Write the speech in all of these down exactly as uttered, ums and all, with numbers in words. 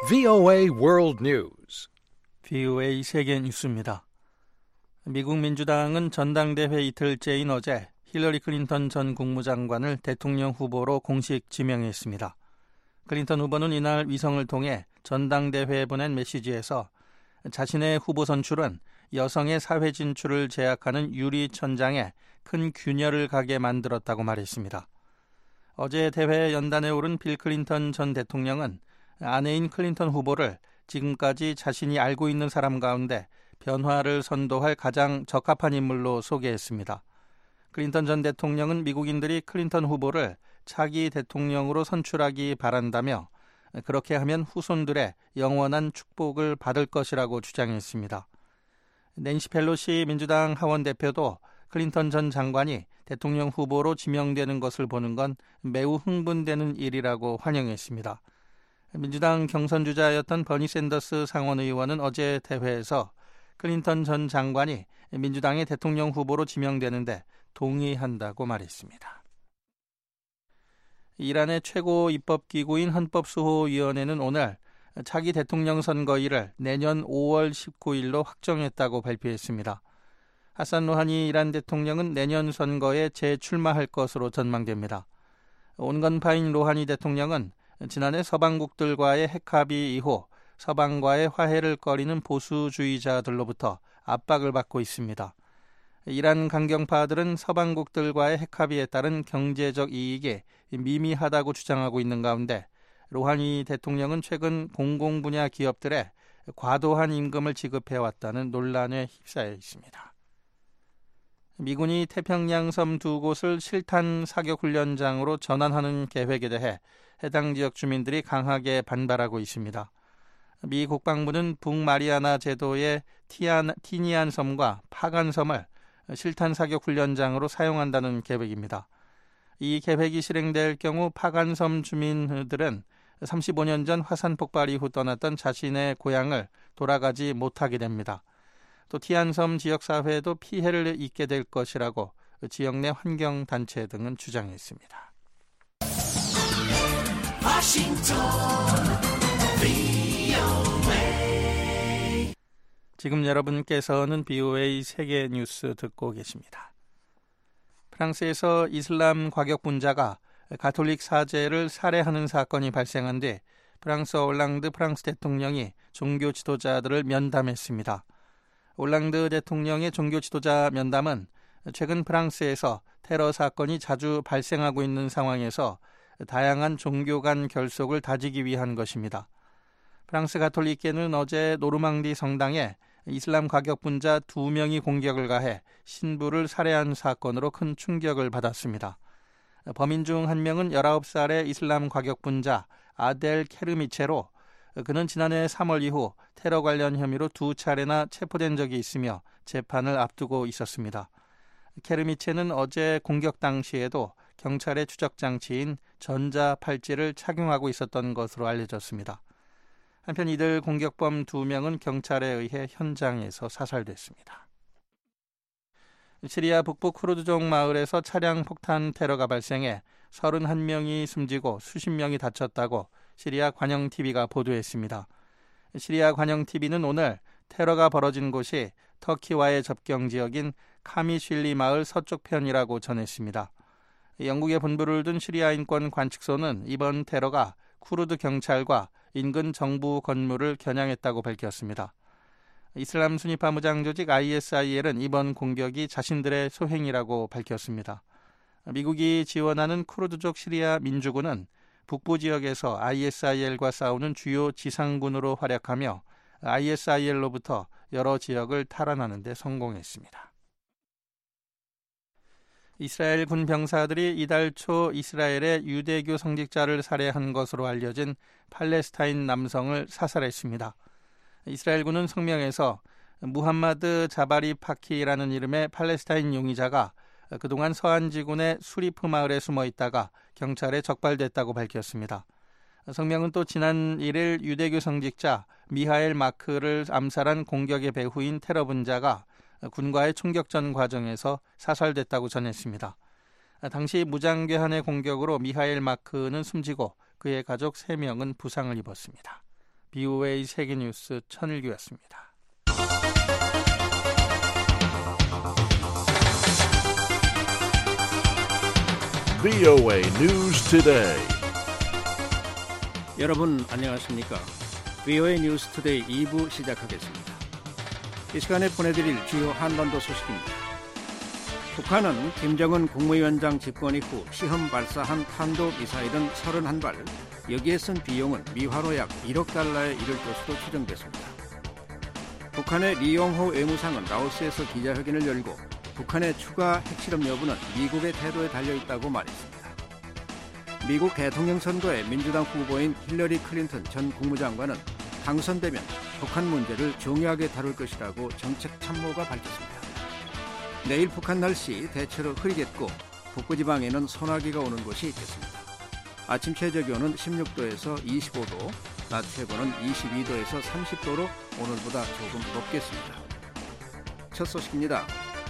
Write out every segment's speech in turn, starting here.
브이오에이 World News. 브이오에이 세계 뉴스입니다. 미국 민주당은 전당대회 이틀째인 어제 힐러리 클린턴 전 국무장관을 대통령 후보로 공식 지명했습니다. 클린턴 후보는 이날 위성을 통해 전당대회에 보낸 메시지에서 자신의 후보 선출은 여성의 사회 진출을 제약하는 유리천장에 큰 균열을 가게 만들었다고 말했습니다. 어제 대회 연단에 오른 빌 클린턴 전 대통령은 아내인 클린턴 후보를 지금까지 자신이 알고 있는 사람 가운데 변화를 선도할 가장 적합한 인물로 소개했습니다. 클린턴 전 대통령은 미국인들이 클린턴 후보를 차기 대통령으로 선출하기 바란다며 그렇게 하면 후손들의 영원한 축복을 받을 것이라고 주장했습니다. 낸시 펠로시 민주당 하원 대표도 클린턴 전 장관이 대통령 후보로 지명되는 것을 보는 건 매우 흥분되는 일이라고 환영했습니다. 민주당 경선주자였던 버니 샌더스 상원 의원은 어제 대회에서 클린턴 전 장관이 민주당의 대통령 후보로 지명되는데 동의한다고 말했습니다. 이란의 최고 입법기구인 헌법수호위원회는 오늘 차기 대통령 선거일을 내년 오월 십구일로 확정했다고 발표했습니다. 하산 로하니 이란 대통령은 내년 선거에 재출마할 것으로 전망됩니다. 온건파인 로하니 대통령은 지난해 서방국들과의 핵합의 이후 서방과의 화해를 꺼리는 보수주의자들로부터 압박을 받고 있습니다. 이란 강경파들은 서방국들과의 핵합의에 따른 경제적 이익이 미미하다고 주장하고 있는 가운데 로하니 대통령은 최근 공공분야 기업들에 과도한 임금을 지급해왔다는 논란에 휩싸여 있습니다. 미군이 태평양 섬 두 곳을 실탄 사격 훈련장으로 전환하는 계획에 대해 해당 지역 주민들이 강하게 반발하고 있습니다. 미 국방부는 북마리아나 제도의 티안, 티니안 섬과 파간 섬을 실탄 사격 훈련장으로 사용한다는 계획입니다. 이 계획이 실행될 경우 파간 섬 주민들은 삼십오 년 전 화산 폭발 이후 떠났던 자신의 고향을 돌아가지 못하게 됩니다. 또 티안섬 지역사회에도 피해를 입게 될 것이라고 지역 내 환경단체 등은 주장했습니다. 워싱턴, 브이오에이. 지금 여러분께서는 브이오에이 세계 뉴스 듣고 계십니다. 프랑스에서 이슬람 과격분자가 가톨릭 사제를 살해하는 사건이 발생한 뒤 프랑스 올랑드 프랑스 대통령이 종교 지도자들을 면담했습니다. 올랑드 대통령의 종교 지도자 면담은 최근 프랑스에서 테러 사건이 자주 발생하고 있는 상황에서 다양한 종교 간 결속을 다지기 위한 것입니다. 프랑스 가톨릭계는 어제 노르망디 성당에 이슬람 과격분자 두 명이 공격을 가해 신부를 살해한 사건으로 큰 충격을 받았습니다. 범인 중 한 명은 열아홉 살의 이슬람 과격분자 아델 케르미체로 그는 지난해 삼월 이후 테러 관련 혐의로 두 차례나 체포된 적이 있으며 재판을 앞두고 있었습니다. 케르미체는 어제 공격 당시에도 경찰의 추적장치인 전자팔찌를 착용하고 있었던 것으로 알려졌습니다. 한편 이들 공격범 두 명은 경찰에 의해 현장에서 사살됐습니다. 시리아 북부 쿠르드족 마을에서 차량 폭탄 테러가 발생해 서른한 명이 숨지고 수십 명이 다쳤다고 시리아 관영티비가 보도했습니다. 시리아 관영티비는 오늘 테러가 벌어진 곳이 터키와의 접경 지역인 카미슐리 마을 서쪽편이라고 전했습니다. 영국의 본부를 둔 시리아 인권 관측소는 이번 테러가 쿠르드 경찰과 인근 정부 건물을 겨냥했다고 밝혔습니다. 이슬람 순위파 무장 조직 아이에스아이엘은 이번 공격이 자신들의 소행이라고 밝혔습니다. 미국이 지원하는 쿠르드족 시리아 민주군은 북부 지역에서 아이에스아이엘과 싸우는 주요 지상군으로 활약하며 아이에스아이엘로부터 여러 지역을 탈환하는 데 성공했습니다. 이스라엘 군 병사들이 이달 초 이스라엘의 유대교 성직자를 살해한 것으로 알려진 팔레스타인 남성을 사살했습니다. 이스라엘군은 성명에서 무함마드 자바리 파키라는 이름의 팔레스타인 용의자가 그동안 서안 지군의 수리프 마을에 숨어 있다가 경찰에 적발됐다고 밝혔습니다. 성명은 또 지난 일 일 유대교 성직자 미하엘 마크를 암살한 공격의 배후인 테러 분자가 군과의 총격전 과정에서 사살됐다고 전했습니다. 당시 무장괴한의 공격으로 미하엘 마크는 숨지고 그의 가족 세 명은 부상을 입었습니다. 비오에이 세계뉴스 천일규였습니다. 비오에이 News Today. 여러분 안녕하십니까? 비오에이 뉴스 투데이 이 부 시작하겠습니다. 이 시간에 보내드릴 주요 한반도 소식입니다. 북한은 김정은 국무위원장 집권 이후 시험 발사한 탄도미사일은 서른한 발, 여기에 쓴 비용은 미화로 약 일억 달러에 이를 것으로 추정됐습니다. 북한의 리용호 외무상은 라오스에서 기자회견을 열고 북한의 추가 핵실험 여부는 미국의 태도에 달려있다고 말했습니다. 미국 대통령 선거에 민주당 후보인 힐러리 클린턴 전 국무장관은 당선되면 북한 문제를 중요하게 다룰 것이라고 정책 참모가 밝혔습니다. 내일 북한 날씨 대체로 흐리겠고 북부지방에는 소나기가 오는 곳이 있겠습니다. 아침 최저기온은 십육 도에서 이십오 도, 낮 최고는 이십이 도에서 삼십 도로 오늘보다 조금 높겠습니다. 첫 소식입니다.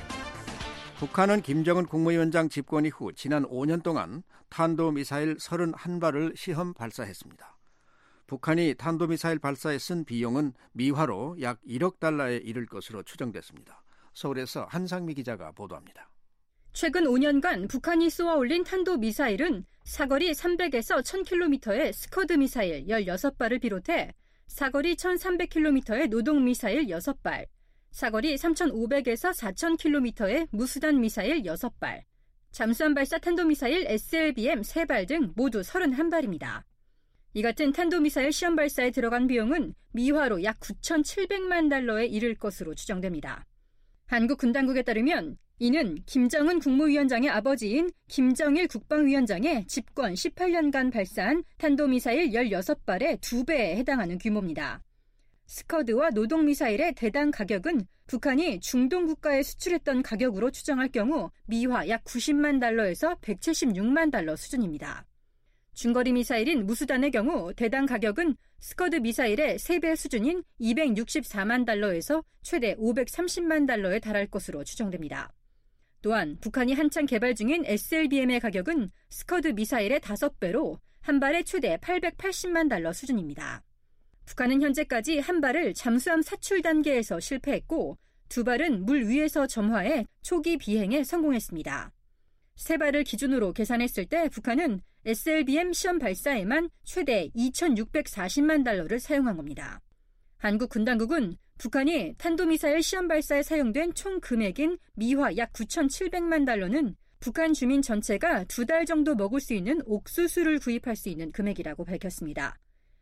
북한은 김정은 국무위원장 집권 이후 지난 오 년 동안 탄도미사일 서른한 발을 시험 발사했습니다. 북한이 탄도미사일 발사에 쓴 비용은 미화로 약 일억 달러에 이를 것으로 추정됐습니다. 서울에서 한상미 기자가 보도합니다. 최근 오 년간 북한이 쏘아올린 탄도미사일은 사거리 삼백에서 천 킬로미터의 스커드 미사일 열여섯 발을 비롯해 사거리 천삼백 킬로미터의 노동미사일 여섯 발, 사거리 삼천오백에서 사천 킬로미터의 무수단 미사일 여섯 발, 잠수함 발사 탄도미사일 에스엘비엠 세 발 등 모두 서른한 발입니다. 이 같은 탄도미사일 시험 발사에 들어간 비용은 미화로 약 구천칠백만 달러에 이를 것으로 추정됩니다. 한국 군당국에 따르면 이는 김정은 국무위원장의 아버지인 김정일 국방위원장의 집권 십팔 년간 발사한 탄도미사일 열여섯 발의 두 배에 해당하는 규모입니다. 스커드와 노동미사일의 대당 가격은 북한이 중동 국가에 수출했던 가격으로 추정할 경우 미화 약 구십만 달러에서 백칠십육만 달러 수준입니다. 중거리 미사일인 무수단의 경우 대당 가격은 스커드 미사일의 세 배 수준인 이백육십사만 달러에서 최대 오백삼십만 달러에 달할 것으로 추정됩니다. 또한 북한이 한창 개발 중인 에스엘비엠의 가격은 스커드 미사일의 다섯 배로 한 발에 최대 팔백팔십만 달러 수준입니다. 북한은 현재까지 한 발을 잠수함 사출 단계에서 실패했고 두 발은 물 위에서 점화해 초기 비행에 성공했습니다. 세 발을 기준으로 계산했을 때 북한은 에스엘비엠 시험 발사에만 최대 이천육백사십만 달러를 사용한 겁니다. 한국 군당국은 북한이 탄도미사일 시험 발사에 사용된 총 금액인 미화 약 구천칠백만 달러는 북한 주민 전체가 두 달 정도 먹을 수 있는 옥수수를 구입할 수 있는 금액이라고 밝혔습니다.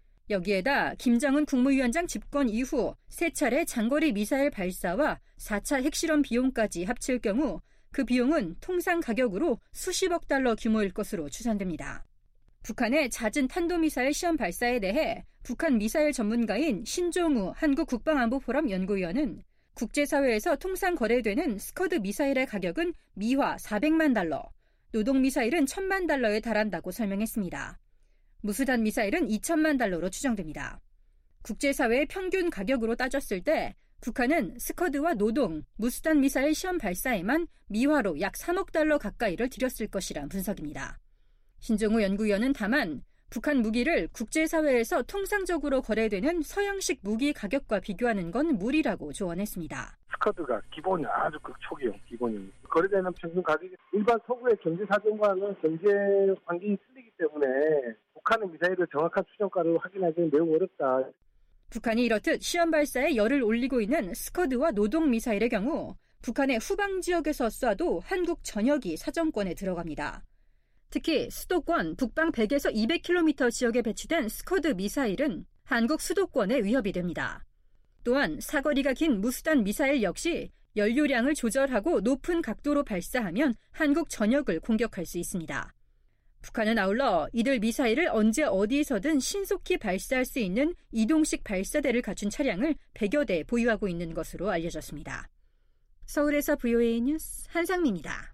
여기에다 김정은 국무위원장 집권 이후 세 차례 장거리 미사일 발사와 사 차 핵실험 비용까지 합칠 경우 그 비용은 통상 가격으로 수십억 달러 규모일 것으로 추산됩니다. 북한의 잦은 탄도미사일 시험 발사에 대해 북한 미사일 전문가인 신종우 한국국방안보포럼 연구위원은 국제사회에서 통상 거래되는 스커드 미사일의 가격은 미화 사백만 달러, 노동미사일은 천만 달러에 달한다고 설명했습니다. 무수단 미사일은 이천만 달러로 추정됩니다. 국제사회의 평균 가격으로 따졌을 때 북한은 스커드와 노동, 무수단 미사일 시험 발사에만 미화로 약 삼억 달러 가까이를 들였을 것이란 분석입니다. 신종우 연구위원은 다만 북한 무기를 국제사회에서 통상적으로 거래되는 서양식 무기 가격과 비교하는 건 무리라고 조언했습니다. 스커드가 기본이 아주 극초기형 기본입니다. 거래되는 평균 가격이 일반 서구의 경제 사정과는 경제 환경이 틀리기 때문에 북한의 미사일을 정확한 추정가를 확인하기는 매우 어렵다. 북한이 이렇듯 시험 발사에 열을 올리고 있는 스커드와 노동 미사일의 경우 북한의 후방 지역에서 쏴도 한국 전역이 사정권에 들어갑니다. 특히 수도권 북방 백에서 이백 킬로미터 지역에 배치된 스커드 미사일은 한국 수도권에 위협이 됩니다. 또한 사거리가 긴 무수단 미사일 역시 연료량을 조절하고 높은 각도로 발사하면 한국 전역을 공격할 수 있습니다. 북한은 아울러 이들 미사일을 언제 어디에서든 신속히 발사할 수 있는 이동식 발사대를 갖춘 차량을 백여 대 보유하고 있는 것으로 알려졌습니다. 서울에서 비오에이 뉴스 한상미입니다.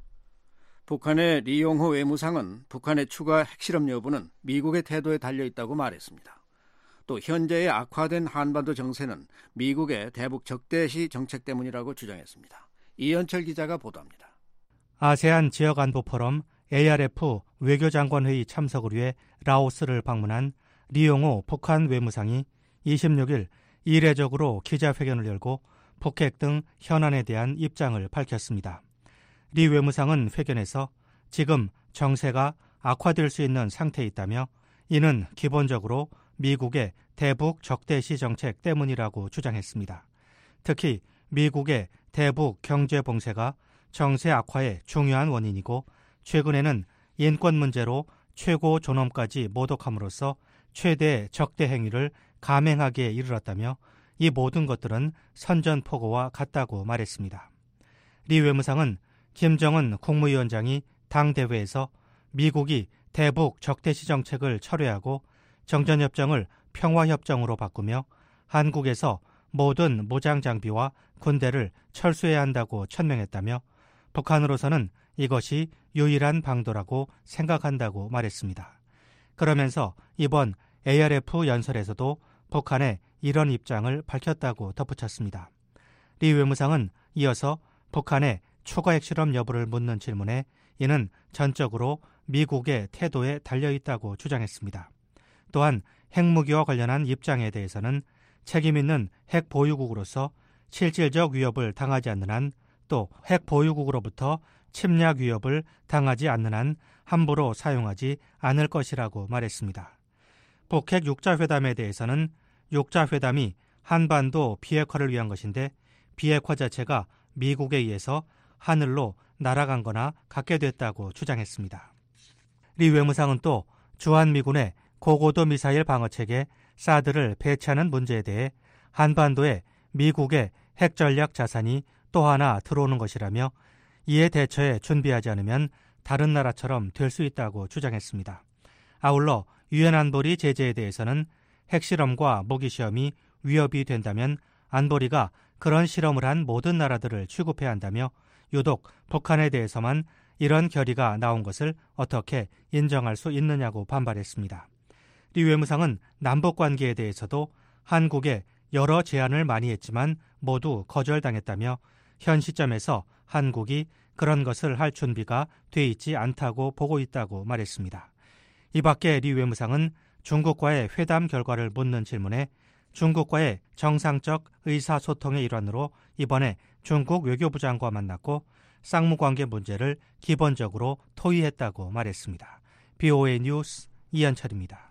북한의 리용호 외무상은 북한의 추가 핵실험 여부는 미국의 태도에 달려있다고 말했습니다. 또 현재의 악화된 한반도 정세는 미국의 대북 적대시 정책 때문이라고 주장했습니다. 이현철 기자가 보도합니다. 아세안 지역안보포럼 에이알에프 외교장관회의 참석을 위해 라오스를 방문한 리용호 북한 외무상이 이십육 일 이례적으로 기자회견을 열고 북핵 등 현안에 대한 입장을 밝혔습니다. 리 외무상은 회견에서 지금 정세가 악화될 수 있는 상태에 있다며 이는 기본적으로 미국의 대북 적대시 정책 때문이라고 주장했습니다. 특히 미국의 대북 경제 봉쇄가 정세 악화의 중요한 원인이고 최근에는 인권 문제로 최고 존엄까지 모독함으로써 최대의 적대 행위를 감행하기에 이르렀다며 이 모든 것들은 선전포고와 같다고 말했습니다. 리 외무상은 김정은 국무위원장이 당대회에서 미국이 대북 적대시 정책을 철회하고 정전협정을 평화협정으로 바꾸며 한국에서 모든 무장장비와 군대를 철수해야 한다고 천명했다며 북한으로서는 이것이 유일한 방도라고 생각한다고 말했습니다. 그러면서 이번 에이알에프 연설에서도 북한의 이런 입장을 밝혔다고 덧붙였습니다. 리 외무상은 이어서 북한의 추가 핵실험 여부를 묻는 질문에 이는 전적으로 미국의 태도에 달려있다고 주장했습니다. 또한 핵무기와 관련한 입장에 대해서는 책임있는 핵보유국으로서 실질적 위협을 당하지 않는 한 또 핵보유국으로부터 침략 위협을 당하지 않는 한 함부로 사용하지 않을 것이라고 말했습니다. 북핵 육자회담에 대해서는 육자회담이 한반도 비핵화를 위한 것인데 비핵화 자체가 미국에 의해서 하늘로 날아간 거나 같게 됐다고 주장했습니다. 리 외무상은 또 주한미군의 고고도 미사일 방어체계 사드를 배치하는 문제에 대해 한반도에 미국의 핵전략 자산이 또 하나 들어오는 것이라며 이에 대처해 준비하지 않으면 다른 나라처럼 될 수 있다고 주장했습니다. 아울러 유엔 안보리 제재에 대해서는 핵실험과 무기시험이 위협이 된다면 안보리가 그런 실험을 한 모든 나라들을 취급해야 한다며 유독 북한에 대해서만 이런 결의가 나온 것을 어떻게 인정할 수 있느냐고 반발했습니다. 리 외무상은 남북관계에 대해서도 한국에 여러 제안을 많이 했지만 모두 거절당했다며 현 시점에서 한국이 그런 것을 할 준비가 돼 있지 않다고 보고 있다고 말했습니다. 이 밖에 리 외무상은 중국과의 회담 결과를 묻는 질문에 중국과의 정상적 의사소통의 일환으로 이번에 중국 외교부 장관과 만났고 쌍무관계 문제를 기본적으로 토의했다고 말했습니다. 비오에이 뉴스 이현철입니다.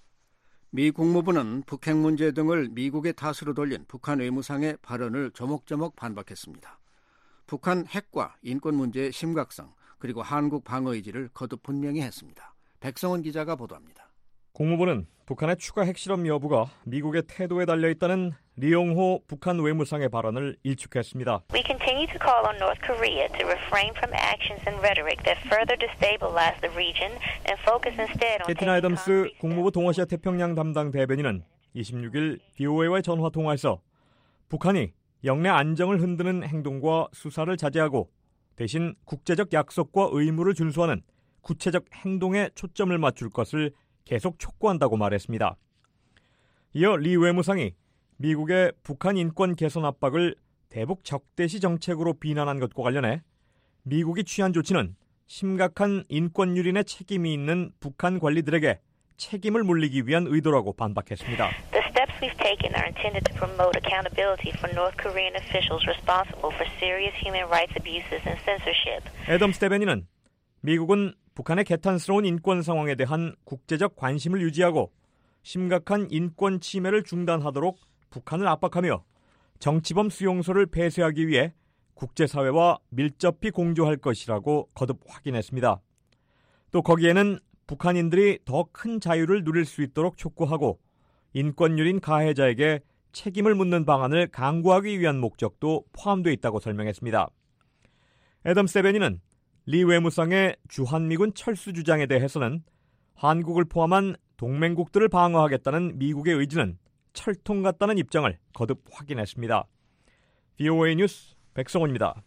미 국무부는 북핵 문제 등을 미국의 탓으로 돌린 북한 외무상의 발언을 조목조목 반박했습니다. 북한 핵과 인권 문제의 심각성 그리고 한국 방어 의지를 거듭 분명히 했습니다. 백성원 기자가 보도합니다. 국무부는 북한의 추가 핵실험 여부가 미국의 태도에 달려있다는 리용호 북한 외무상의 발언을 일축했습니다. We continue to call on North Korea to refrain from actions and rhetoric that further destabilize the region and focus instead on 캐티나 애덤스 국무부 동아시아 태평양 담당 대변인은 이십육 일 비오에이와의 전화 통화에서 북한이 영내 안정을 흔드는 행동과 수사를 자제하고 대신 국제적 약속과 의무를 준수하는 구체적 행동에 초점을 맞출 것을 계속 촉구한다고 말했습니다. 이어 리 외무상이 미국의 북한 인권 개선 압박을 대북 적대시 정책으로 비난한 것과 관련해 미국이 취한 조치는 심각한 인권 유린의 책임이 있는 북한 관리들에게 책임을 물리기 위한 의도라고 반박했습니다. The steps we've taken are intended to promote accountability for North Korean officials responsible for serious human rights abuses and censorship. 애덤스 대변인은 미국은 북한의 개탄스러운 인권 상황에 대한 국제적 관심을 유지하고 심각한 인권 침해를 중단하도록 북한을 압박하며 정치범 수용소를 폐쇄하기 위해 국제사회와 밀접히 공조할 것이라고 거듭 확인했습니다. 또 거기에는 북한인들이 더 큰 자유를 누릴 수 있도록 촉구하고 인권유린 가해자에게 책임을 묻는 방안을 강구하기 위한 목적도 포함되어 있다고 설명했습니다. 애덤스 대변인은 리 외무상의 주한미군 철수 주장에 대해서는 한국을 포함한 동맹국들을 방어하겠다는 미국의 의지는 철통 같다는 입장을 거듭 확인했습니다. 비오에이 뉴스 백성호입니다.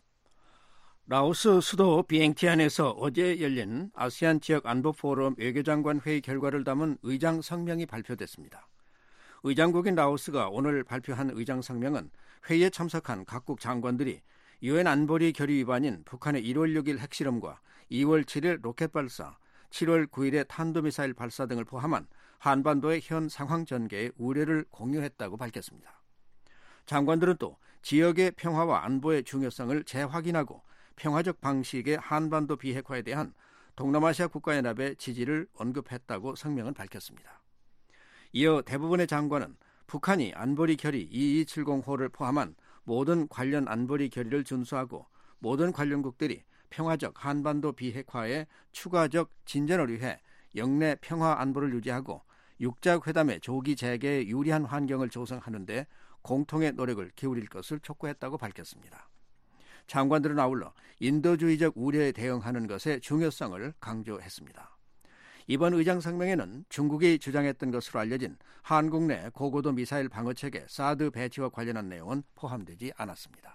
라오스 수도 비행티안에서 어제 열린 아시안 지역 안보 포럼 외교장관 회의 결과를 담은 의장 성명이 발표됐습니다. 의장국인 라오스가 오늘 발표한 의장 성명은 회의에 참석한 각국 장관들이 유엔 안보리 결의 위반인 북한의 일월 육일 핵실험과 이월 칠일 로켓 발사, 칠월 구일의 탄도미사일 발사 등을 포함한 한반도의 현 상황 전개에 우려를 공유했다고 밝혔습니다. 장관들은 또 지역의 평화와 안보의 중요성을 재확인하고 평화적 방식의 한반도 비핵화에 대한 동남아시아 국가연합의 지지를 언급했다고 성명은 밝혔습니다. 이어 대부분의 장관은 북한이 안보리 결의 이이칠공호를 포함한 모든 관련 안보리 결의를 준수하고 모든 관련국들이 평화적 한반도 비핵화에 추가적 진전을 위해 영내 평화 안보를 유지하고 육자회담의 조기 재개에 유리한 환경을 조성하는 데 공통의 노력을 기울일 것을 촉구했다고 밝혔습니다. 장관들은 아울러 인도주의적 우려에 대응하는 것의 중요성을 강조했습니다. 이번 의장 성명에는 중국이 주장했던 것으로 알려진 한국 내 고고도 미사일 방어체계 사드 배치와 관련한 내용은 포함되지 않았습니다.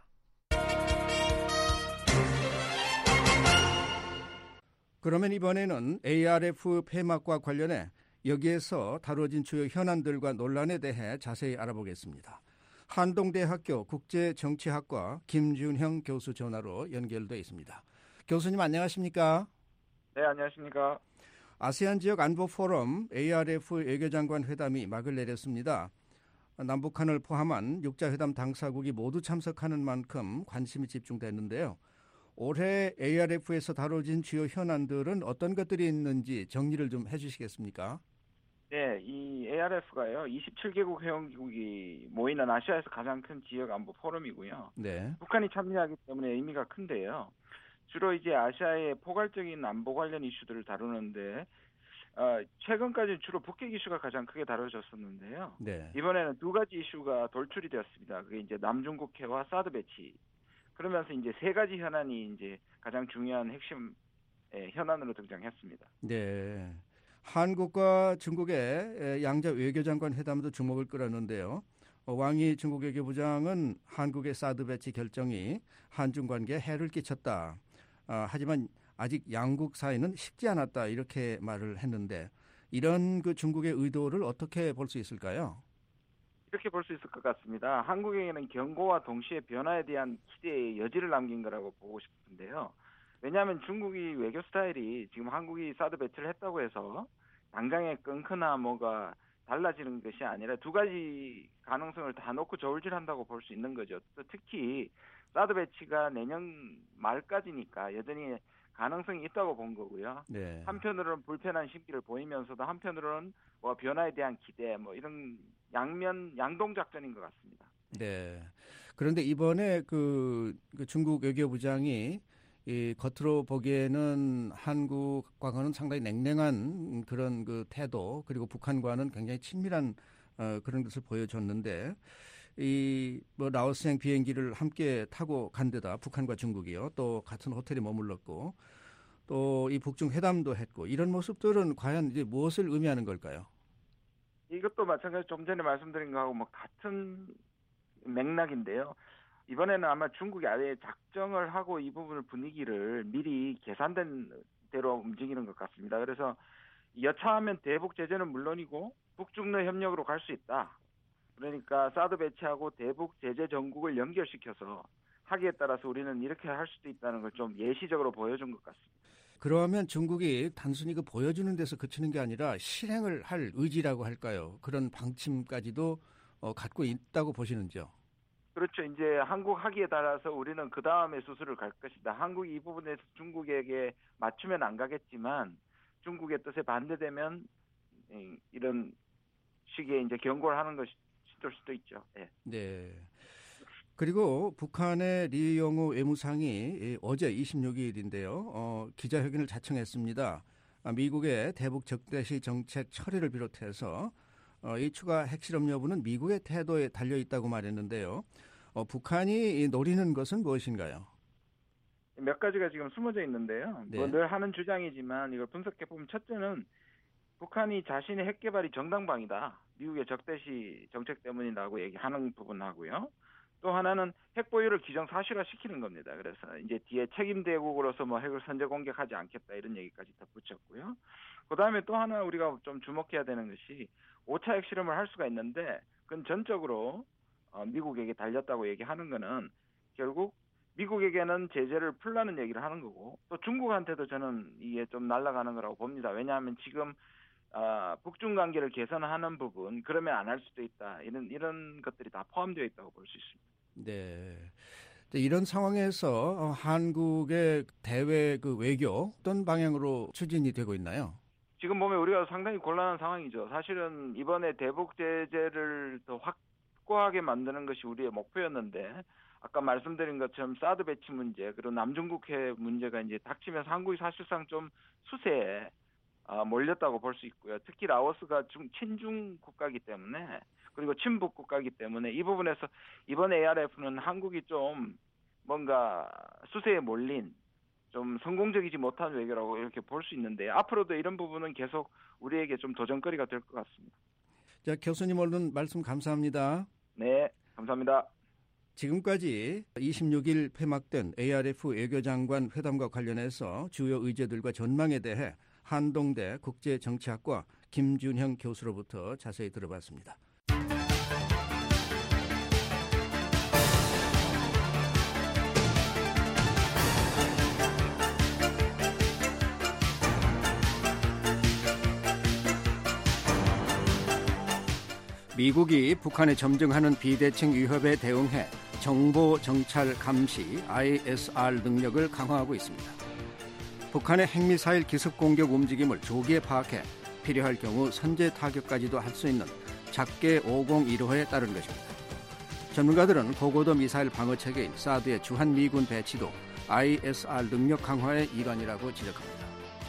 그러면 이번에는 에이알에프 폐막과 관련해 여기에서 다뤄진 주요 현안들과 논란에 대해 자세히 알아보겠습니다. 한동대학교 국제정치학과 김준형 교수 전화로 연결돼 있습니다. 교수님 안녕하십니까? 네, 안녕하십니까? 아세안 지역 안보 포럼 에이알에프 외교장관 회담이 막을 내렸습니다. 남북한을 포함한 육자회담 당사국이 모두 참석하는 만큼 관심이 집중됐는데요. 올해 에이알에프에서 다뤄진 주요 현안들은 어떤 것들이 있는지 정리를 좀 해주시겠습니까? 네, 이 에이알에프가요, 이십칠 개국 회원국이 모이는 아시아에서 가장 큰 지역 안보 포럼이고요. 네. 북한이 참여하기 때문에 의미가 큰데요. 주로 이제 아시아의 포괄적인 안보 관련 이슈들을 다루는데, 어, 최근까지 주로 북핵 이슈가 가장 크게 다뤄졌었는데요. 네. 이번에는 두 가지 이슈가 돌출이 되었습니다. 그게 이제 남중국해와 사드 배치. 그러면서 이제 세 가지 현안이 이제 가장 중요한 핵심 현안으로 등장했습니다. 네. 한국과 중국의 양자 외교장관 회담도 주목을 끌었는데요. 왕이 중국 외교부장은 한국의 사드 배치 결정이 한중 관계에 해를 끼쳤다. 아, 하지만 아직 양국 사이는 식지 않았다 이렇게 말을 했는데 이런 그 중국의 의도를 어떻게 볼 수 있을까요? 이렇게 볼 수 있을 것 같습니다. 한국에게는 경고와 동시에 변화에 대한 기대의 여지를 남긴 거라고 보고 싶은데요. 왜냐하면 중국이 외교 스타일이 지금 한국이 사드 배치를 했다고 해서 당장에 끊거나 뭐가 달라지는 것이 아니라 두 가지 가능성을 다 놓고 저울질한다고 볼 수 있는 거죠. 또 특히 사드 배치가 내년 말까지니까 여전히 가능성이 있다고 본 거고요. 네. 한편으로는 불편한 심기를 보이면서도 한편으로는 뭐 변화에 대한 기대 뭐 이런 양면 양동 작전인 것 같습니다. 네. 그런데 이번에 그, 그 중국 외교부장이 이 겉으로 보기에는 한국과는 상당히 냉랭한 그런 그 태도 그리고 북한과는 굉장히 친밀한 어, 그런 것을 보여줬는데 이 뭐 라오스행 비행기를 함께 타고 간 데다 북한과 중국이요 또 같은 호텔에 머물렀고 또 이 북중 회담도 했고 이런 모습들은 과연 이제 무엇을 의미하는 걸까요? 이것도 마찬가지 좀 전에 말씀드린 거하고 뭐 같은 맥락인데요. 이번에는 아마 중국이 아예 작정을 하고 이 부분을 분위기를 미리 계산된 대로 움직이는 것 같습니다. 그래서 여차하면 대북 제재는 물론이고 북중러 협력으로 갈 수 있다. 그러니까 사드 배치하고 대북 제재 정국을 연결시켜서 하기에 따라서 우리는 이렇게 할 수도 있다는 걸 좀 예시적으로 보여준 것 같습니다. 그러면 중국이 단순히 그 보여주는 데서 그치는 게 아니라 실행을 할 의지라고 할까요? 그런 방침까지도 어, 갖고 있다고 보시는지요? 그렇죠. 이제 한국 하기에 따라서 우리는 그 다음에 수술을 갈 것이다. 한국이 이 부분에서 중국에게 맞추면 안 가겠지만 중국의 뜻에 반대되면 이런 식의 이제 경고를 하는 것이 될 수도 있죠. 네. 네. 그리고 북한의 리용우 외무상이 어제 이십육 일인데요. 어, 기자회견을 자청했습니다. 미국의 대북 적대시 정책 처리를 비롯해서 어, 이 추가 핵실험 여부는 미국의 태도에 달려있다고 말했는데요. 어, 북한이 노리는 것은 무엇인가요? 몇 가지가 지금 숨어져 있는데요. 네. 뭐 늘 하는 주장이지만 이걸 분석해보면 첫째는 북한이 자신의 핵 개발이 정당방위다. 미국의 적대시 정책 때문이라고 얘기하는 부분하고요. 또 하나는 핵 보유를 기정사실화시키는 겁니다. 그래서 이제 뒤에 책임 대국으로서 뭐 핵을 선제 공격하지 않겠다 이런 얘기까지 덧붙였고요. 그다음에 또 하나 우리가 좀 주목해야 되는 것이 오 차 핵실험을 할 수가 있는데 그건 전적으로 어, 미국에게 달렸다고 얘기하는 거는 결국 미국에게는 제재를 풀라는 얘기를 하는 거고 또 중국한테도 저는 이게 좀 날아가는 거라고 봅니다. 왜냐하면 지금 어, 북중 관계를 개선하는 부분 그러면 안 할 수도 있다. 이런 이런 것들이 다 포함되어 있다고 볼 수 있습니다. 네. 이런 상황에서 한국의 대외 그 외교 어떤 방향으로 추진이 되고 있나요? 지금 보면 우리가 상당히 곤란한 상황이죠. 사실은 이번에 대북 제재를 더 확고하게 만드는 것이 우리의 목표였는데 아까 말씀드린 것처럼 사드 배치 문제 그리고 남중국해 문제가 이제 닥치면서 한국이 사실상 좀 수세에 어, 몰렸다고 볼 수 있고요. 특히 라오스가 중, 친중 국가이기 때문에 그리고 친북 국가이기 때문에 이 부분에서 이번 에이알에프는 한국이 좀 뭔가 수세에 몰린 좀 성공적이지 못한 외교라고 이렇게 볼 수 있는데 앞으로도 이런 부분은 계속 우리에게 좀 도전거리가 될 것 같습니다. 자, 교수님 오늘 말씀 감사합니다. 네, 감사합니다. 지금까지 이십육 일 폐막된 에이알에프 외교장관 회담과 관련해서 주요 의제들과 전망에 대해 한동대 국제정치학과 김준형 교수로부터 자세히 들어봤습니다. 미국이 북한에 점증하는 비대칭 위협에 대응해 정보 정찰 감시 아이에스알 능력을 강화하고 있습니다. 북한의 핵미사일 기습 공격 움직임을 조기에 파악해 필요할 경우 선제 타격까지도 할 수 있는 작게 오공일호에 따른 것입니다. 전문가들은 고고도 미사일 방어 체계인 사드의 주한미군 배치도 아이에스알 능력 강화의 일환이라고 지적합니다.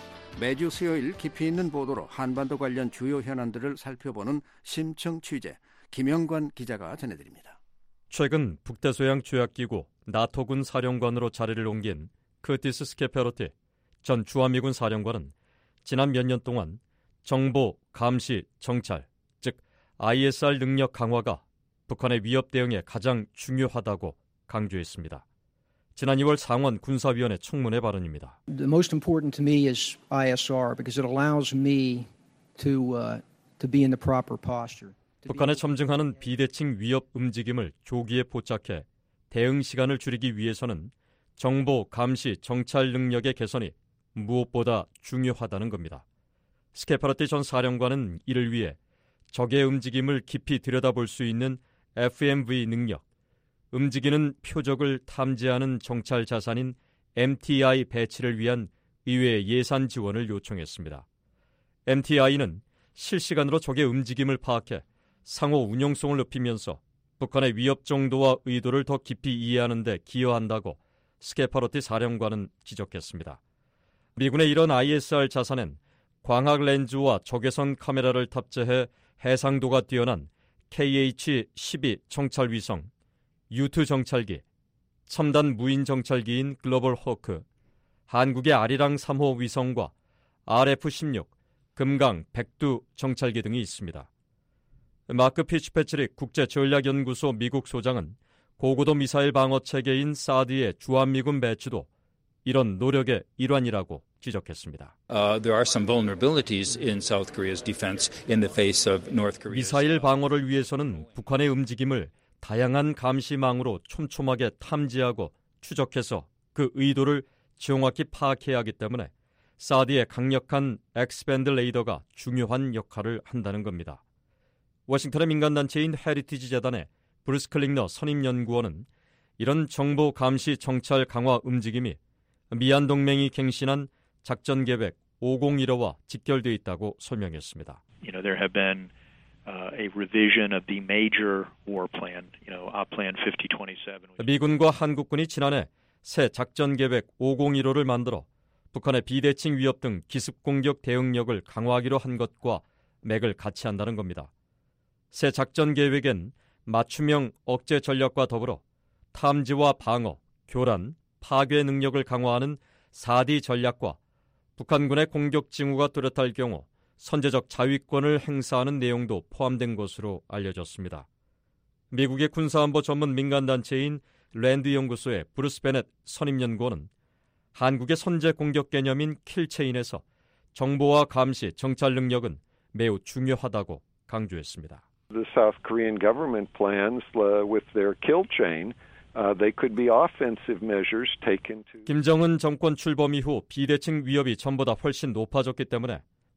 매주 수요일 깊이 있는 보도로 한반도 관련 주요 현안들을 살펴보는 심층 취재, 김영관 기자가 전해드립니다. 최근 북대서양 조약기구 나토군 사령관으로 자리를 옮긴 커티스 스케페로티 전 주한미군 사령관은 지난 몇 년 동안 정보, 감시, 정찰, 즉 아이에스알 능력 강화가 북한의 위협 대응에 가장 중요하다고 강조했습니다. 지난 이월 상원 군사위원회 청문회 발언입니다. The most important to me is 아이에스알 because it allows me to uh, to be in the proper posture. 북한에 점증하는 비대칭 위협 움직임을 조기에 포착해 대응 시간을 줄이기 위해서는 정보, 감시, 정찰 능력의 개선이 무엇보다 중요하다는 겁니다. 스케파르티 전 사령관은 이를 위해 적의 움직임을 깊이 들여다볼 수 있는 에프엠브이 능력, 움직이는 표적을 탐지하는 정찰 자산인 엠티아이 배치를 위한 의회 예산 지원을 요청했습니다. 엠티아이는 실시간으로 적의 움직임을 파악해 상호 운용성을 높이면서 북한의 위협 정도와 의도를 더 깊이 이해하는 데 기여한다고 스케파로티 사령관은 지적했습니다. 미군의 이런 아이에스알 자산엔 광학 렌즈와 적외선 카메라를 탑재해 해상도가 뛰어난 케이에이치 십이 정찰 위성, 유투 정찰기, 첨단 무인 정찰기인 글로벌 호크, 한국의 아리랑 삼 호 위성과 알에프 십육, 금강, 백두 정찰기 등이 있습니다. 마크 피츠패트릭 국제전략연구소 미국 소장은 고고도 미사일 방어 체계인 사드의 주한미군 배치도 이런 노력의 일환이라고 지적했습니다. Uh, there are some vulnerabilities in South Korea's defense in the face of North Korea. 미사일 방어를 위해서는 북한의 움직임을 다양한 감시망으로 촘촘하게 탐지하고 추적해서 그 의도를 정확히 파악해야 하기 때문에 사드의 강력한 X밴드 레이더가 중요한 역할을 한다는 겁니다. 워싱턴의 민간단체인 헤리티지 재단의 브루스 클링너 선임연구원은 이런 정보 감시 정찰 강화 움직임이 미얀동맹이 갱신한 작전계획 오공일호와 직결되어 있다고 설명했습니다. You know, there have been uh, a revision of the major war plan, you know, op plan fifty twenty-seven. 미군과 한국군이 지난해 새 작전계획 오공일호를 만들어 북한의 비대칭 위협 등 기습 공격 대응력을 강화하기로 한 것과 맥을 같이 한다는 겁니다. 새 작전계획엔 맞춤형 억제 전략과 더불어 탐지와 방어, 교란, 파괴 능력을 강화하는 사 디 전략과 북한군의 공격 징후가 뚜렷할 경우 선제적 자위권을 행사하는 내용도 포함된 것으로 알려졌습니다. 미국의 군사안보 전문 민간단체인 랜드 연구소의 브루스 베넷 선임연구원은 한국의 선제 공격 개념인 킬체인에서 정보와 감시, 정찰 능력은 매우 중요하다고 강조했습니다. The South Korean government plans uh, with their kill chain, uh, they could be offensive measures taken to. 김정은 정권 출범 이후 비대칭 위협이 전보다 훨씬 높아졌기 때문에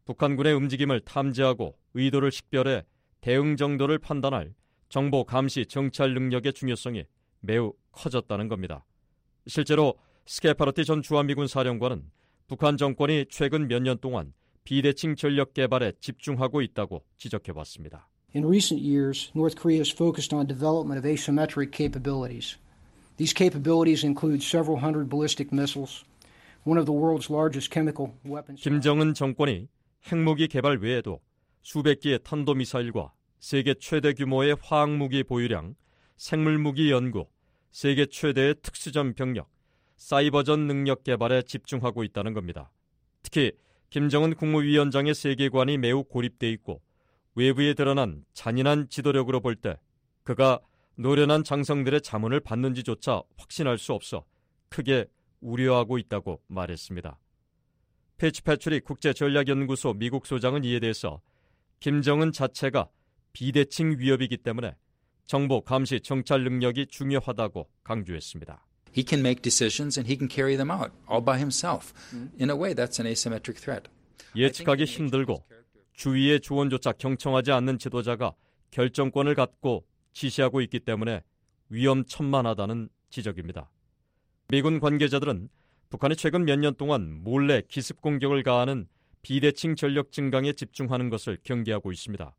북한군의 움직임을 탐지하고 의도를 식별해 대응 정도를 판단할 정보 감시 정찰 능력의 중요성이 매우 커졌다는 겁니다. 실제로 스케파르티 전 주한미군 사령관은 북한 정권이 최근 몇 년 동안 비대칭 전력 개발에 집중하고 있다고 지적해봤습니다. In recent years, North Korea has focused on development of asymmetric capabilities. These capabilities include several hundred ballistic missiles, one of the world's largest chemical weapons. 김정은 정권이 핵무기 개발 외에도 수백 개의 탄도미사일과 세계 최대 규모의 화학무기 보유량, 생물무기 연구, 세계 최대의 특수전 병력, 사이버전 능력 개발에 집중하고 있다는 겁니다. 특히 김정은 국무위원장의 세계관이 매우 고립돼 있고 외부에 드러난 잔인한 지도력으로 볼 때 그가 노련한 장성들의 자문을 받는지조차 확신할 수 없어 크게 우려하고 있다고 말했습니다. 패치패츄리 국제전략연구소 미국 소장은 이에 대해서 김정은 자체가 비대칭 위협이기 때문에 정보 감시 정찰 능력이 중요하다고 강조했습니다. He can make decisions and he can carry them out all by himself. In a way, that's an asymmetric threat. 예측하기 힘들고 주위의 조언조차 경청하지 않는 지도자가 결정권을 갖고 지시하고 있기 때문에 위험천만하다는 지적입니다. 미군 관계자들은 북한이 최근 몇 년 동안 몰래 기습 공격을 가하는 비대칭 전력 증강에 집중하는 것을 경계하고 있습니다.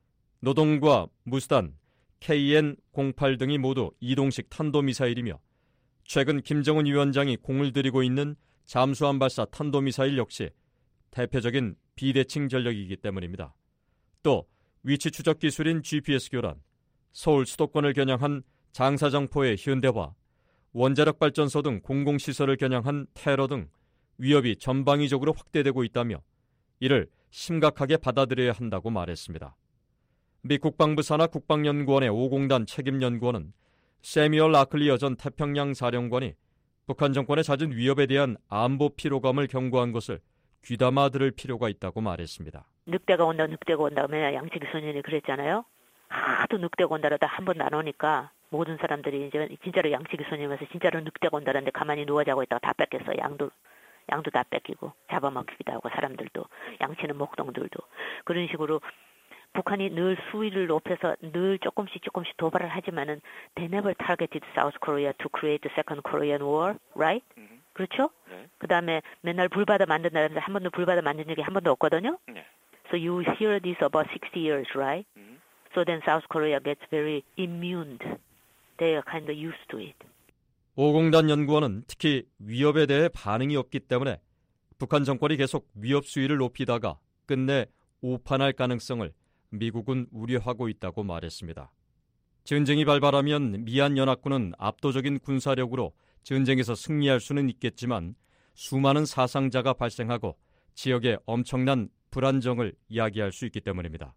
노동과 무수단, 케이엔 공팔 등이 모두 이동식 탄도미사일이며 최근 김정은 위원장이 공을 들이고 있는 잠수함 발사 탄도미사일 역시 대표적인 비대칭 전력이기 때문입니다. 또 위치 추적 기술인 지피에스 교란, 서울 수도권을 겨냥한 장사정포의 현대화, 원자력 발전소 등 공공시설을 겨냥한 테러 등 위협이 전방위적으로 확대되고 있다며 이를 심각하게 받아들여야 한다고 말했습니다. 미 국방부 산하 국방연구원의 오공단 책임연구원은 세미얼 라클리어 전 태평양 사령관이 북한 정권의 잦은 위협에 대한 안보 피로감을 경고한 것을 귀담아 들을 필요가 있다고 말했습니다. 늑대가 온다 늑대가 온다 맨날 양치기 소년이 그랬잖아요. 하도 늑대가 온다라다 한 번 안 오니까 모든 사람들이 이제 진짜로 양치기 소년이면서 진짜로 늑대가 온다는데 가만히 누워 자고 있다가 다 뺏겼어. 양도 양도 다 뺏기고 잡아먹기도 하고 사람들도 양치는 목동들도 그런 식으로 북한이 늘 수위를 높여서 늘 조금씩 조금씩 도발을 하지만은 they never targeted South Korea to create the second Korean War, right? Mm-hmm. 그렇죠? 네. 그다음에 맨날 불바다 만든다는데 한 번도 불바다 만든 적이 한 번도 없거든요. 네. So you hear this about sixty years, right? Mm-hmm. So then South Korea gets very immune. They are kind of used to it. 오공단 연구원은 특히 위협에 대해 반응이 없기 때문에 북한 정권이 계속 위협 수위를 높이다가 끝내 오판할 가능성을 미국은 우려하고 있다고 말했습니다. 전쟁이 발발하면 미얀연합군은 압도적인 군사력으로 전쟁에서 승리할 수는 있겠지만 수많은 사상자가 발생하고 지역에 엄청난 불안정을 야기할 수 있기 때문입니다.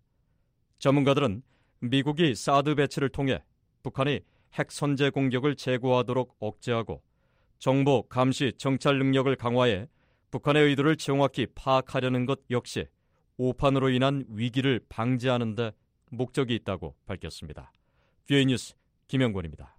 전문가들은 미국이 사드 배치를 통해 북한이 핵 선제 공격을 재고하도록 억제하고 정보, 감시, 정찰 능력을 강화해 북한의 의도를 정확히 파악하려는 것 역시 오판으로 인한 위기를 방지하는 데 목적이 있다고 밝혔습니다. 뷰에이 뉴스 김영권입니다.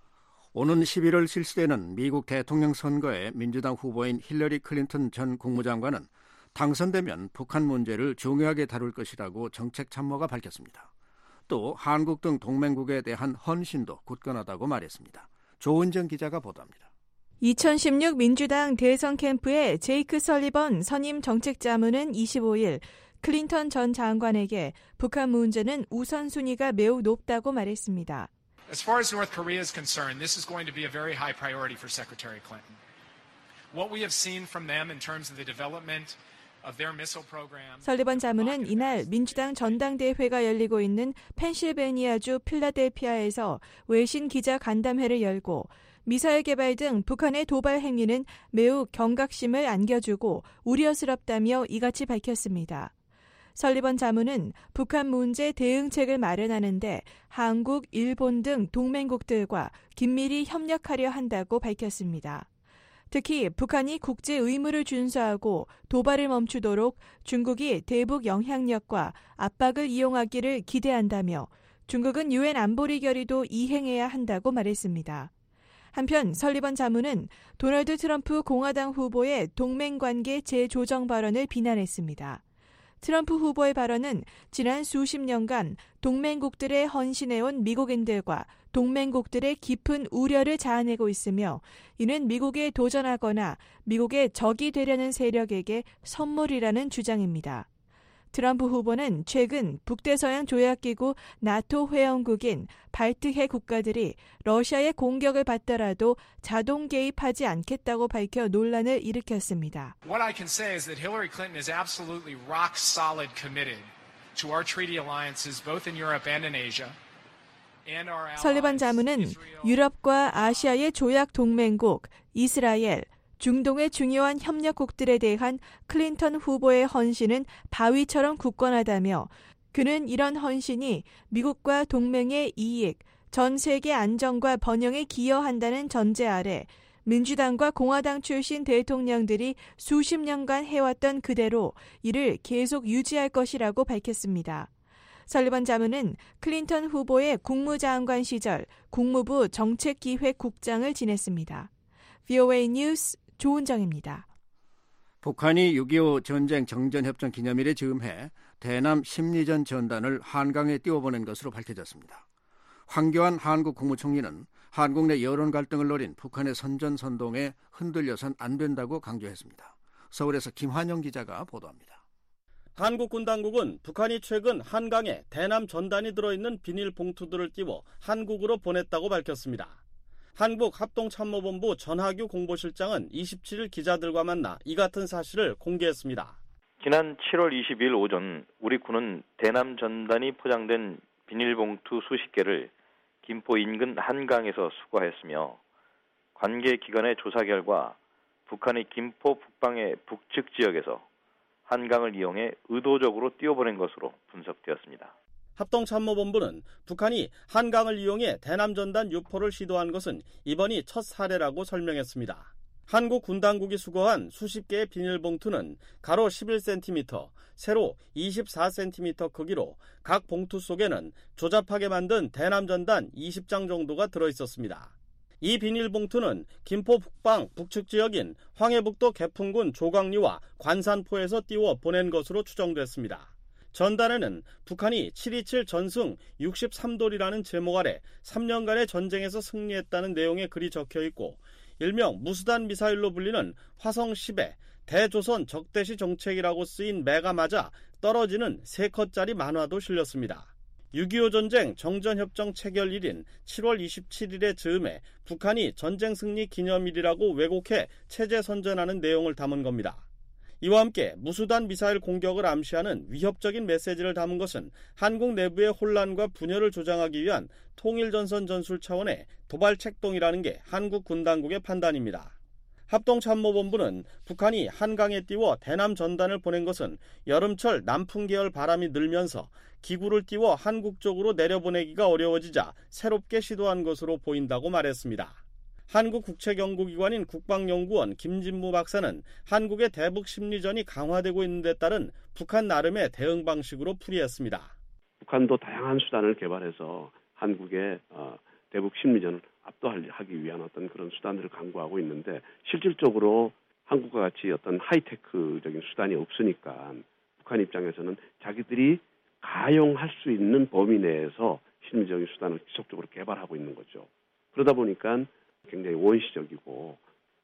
오는 십일월 실시되는 미국 대통령 선거에 민주당 후보인 힐러리 클린턴 전 국무장관은 당선되면 북한 문제를 중요하게 다룰 것이라고 정책 참모가 밝혔습니다. 또 한국 등 동맹국에 대한 헌신도 굳건하다고 말했습니다. 조은정 기자가 보도합니다. 이천십육 민주당 대선 캠프의 제이크 설리번 선임 정책자문은 이십오일 클린턴 전 장관에게 북한 문제는 우선순위가 매우 높다고 말했습니다. As far as North Korea is concerned, this is going to be a very high priority for Secretary Clinton. What we have seen from them in terms of the development of their missile program. 설리번 자문은 이날 민주당 전당대회가 열리고 있는 펜실베니아주 필라델피아에서 외신 기자 간담회를 열고 미사일 개발 등 북한의 도발 행위는 매우 경각심을 안겨주고 우려스럽다며 이같이 밝혔습니다. 설리번 자문은 북한 문제 대응책을 마련하는데 한국, 일본 등 동맹국들과 긴밀히 협력하려 한다고 밝혔습니다. 특히 북한이 국제 의무를 준수하고 도발을 멈추도록 중국이 대북 영향력과 압박을 이용하기를 기대한다며 중국은 유엔 안보리 결의도 이행해야 한다고 말했습니다. 한편 설리번 자문은 도널드 트럼프 공화당 후보의 동맹관계 재조정 발언을 비난했습니다. 트럼프 후보의 발언은 지난 수십 년간 동맹국들에 헌신해온 미국인들과 동맹국들의 깊은 우려를 자아내고 있으며 이는 미국에 도전하거나 미국의 적이 되려는 세력에게 선물이라는 주장입니다. 트럼프 후보는 최근 북대서양 조약기구 나토 회원국인 발트해 국가들이 러시아의 공격을 받더라도 자동 개입하지 않겠다고 밝혀 논란을 일으켰습니다. What I can say is that Hillary Clinton is absolutely rock solid committed to our treaty alliances both in Europe and in Asia. 설리반 자문은 유럽과 아시아의 조약 동맹국, 이스라엘, 중동의 중요한 협력국들에 대한 클린턴 후보의 헌신은 바위처럼 굳건하다며 그는 이런 헌신이 미국과 동맹의 이익, 전 세계 안정과 번영에 기여한다는 전제 아래 민주당과 공화당 출신 대통령들이 수십 년간 해왔던 그대로 이를 계속 유지할 것이라고 밝혔습니다. 설리반 자문은 클린턴 후보의 국무장관 시절 국무부 정책기획국장을 지냈습니다. 브이오에이 뉴스 조은정입니다. 북한이 육이오 전쟁 정전협정 기념일에 즈음해 대남 심리전 전단을 한강에 띄워보낸 것으로 밝혀졌습니다. 황교안 한국 국무총리는 한국 내 여론 갈등을 노린 북한의 선전선동에 흔들려선 안 된다고 강조했습니다. 서울에서 김환영 기자가 보도합니다. 한국 군 당국은 북한이 최근 한강에 대남 전단이 들어있는 비닐 봉투들을 띄워 한국으로 보냈다고 밝혔습니다. 한국합동참모본부 전하규 공보실장은 이십칠일 기자들과 만나 이 같은 사실을 공개했습니다. 지난 칠월 이십일 오전 우리 군은 대남 전단이 포장된 비닐봉투 수십 개를 김포 인근 한강에서 수거했으며 관계 기관의 조사 결과 북한이 김포 북방의 북측 지역에서 한강을 이용해 의도적으로 띄워보낸 것으로 분석되었습니다. 합동참모본부는 북한이 한강을 이용해 대남전단 유포를 시도한 것은 이번이 첫 사례라고 설명했습니다. 한국 군 당국이 수거한 수십 개의 비닐봉투는 가로 십일 센티미터, 세로 이십사 센티미터 크기로 각 봉투 속에는 조잡하게 만든 대남전단 이십 장 정도가 들어있었습니다. 이 비닐봉투는 김포 북방 북측 지역인 황해북도 개풍군 조광리와 관산포에서 띄워 보낸 것으로 추정됐습니다. 전단에는 북한이 칠이칠 전승 육십삼 돌이라는 제목 아래 삼 년간의 전쟁에서 승리했다는 내용의 글이 적혀 있고 일명 무수단 미사일로 불리는 화성 십에 대조선 적대시 정책이라고 쓰인 매가 맞아 떨어지는 세 컷짜리 만화도 실렸습니다. 육이오 전쟁 정전협정 체결일인 칠월 이십칠일에 즈음에 북한이 전쟁 승리 기념일이라고 왜곡해 체제 선전하는 내용을 담은 겁니다. 이와 함께 무수단 미사일 공격을 암시하는 위협적인 메시지를 담은 것은 한국 내부의 혼란과 분열을 조장하기 위한 통일전선 전술 차원의 도발 책동이라는 게 한국 군 당국의 판단입니다. 합동참모본부는 북한이 한강에 띄워 대남 전단을 보낸 것은 여름철 남풍 계열 바람이 늘면서 기구를 띄워 한국 쪽으로 내려보내기가 어려워지자 새롭게 시도한 것으로 보인다고 말했습니다. 한국 국책연구기관인 국방연구원 김진무 박사는 한국의 대북 심리전이 강화되고 있는 데 따른 북한 나름의 대응 방식으로 풀이했습니다. 북한도 다양한 수단을 개발해서 한국의 어, 대북 심리전을 압도하기 위한 어떤 그런 수단들을 강구하고 있는데 실질적으로 한국과 같이 어떤 하이테크적인 수단이 없으니까 북한 입장에서는 자기들이 가용할 수 있는 범위 내에서 심리적인 수단을 지속적으로 개발하고 있는 거죠. 그러다 보니까 굉장히 원시적이고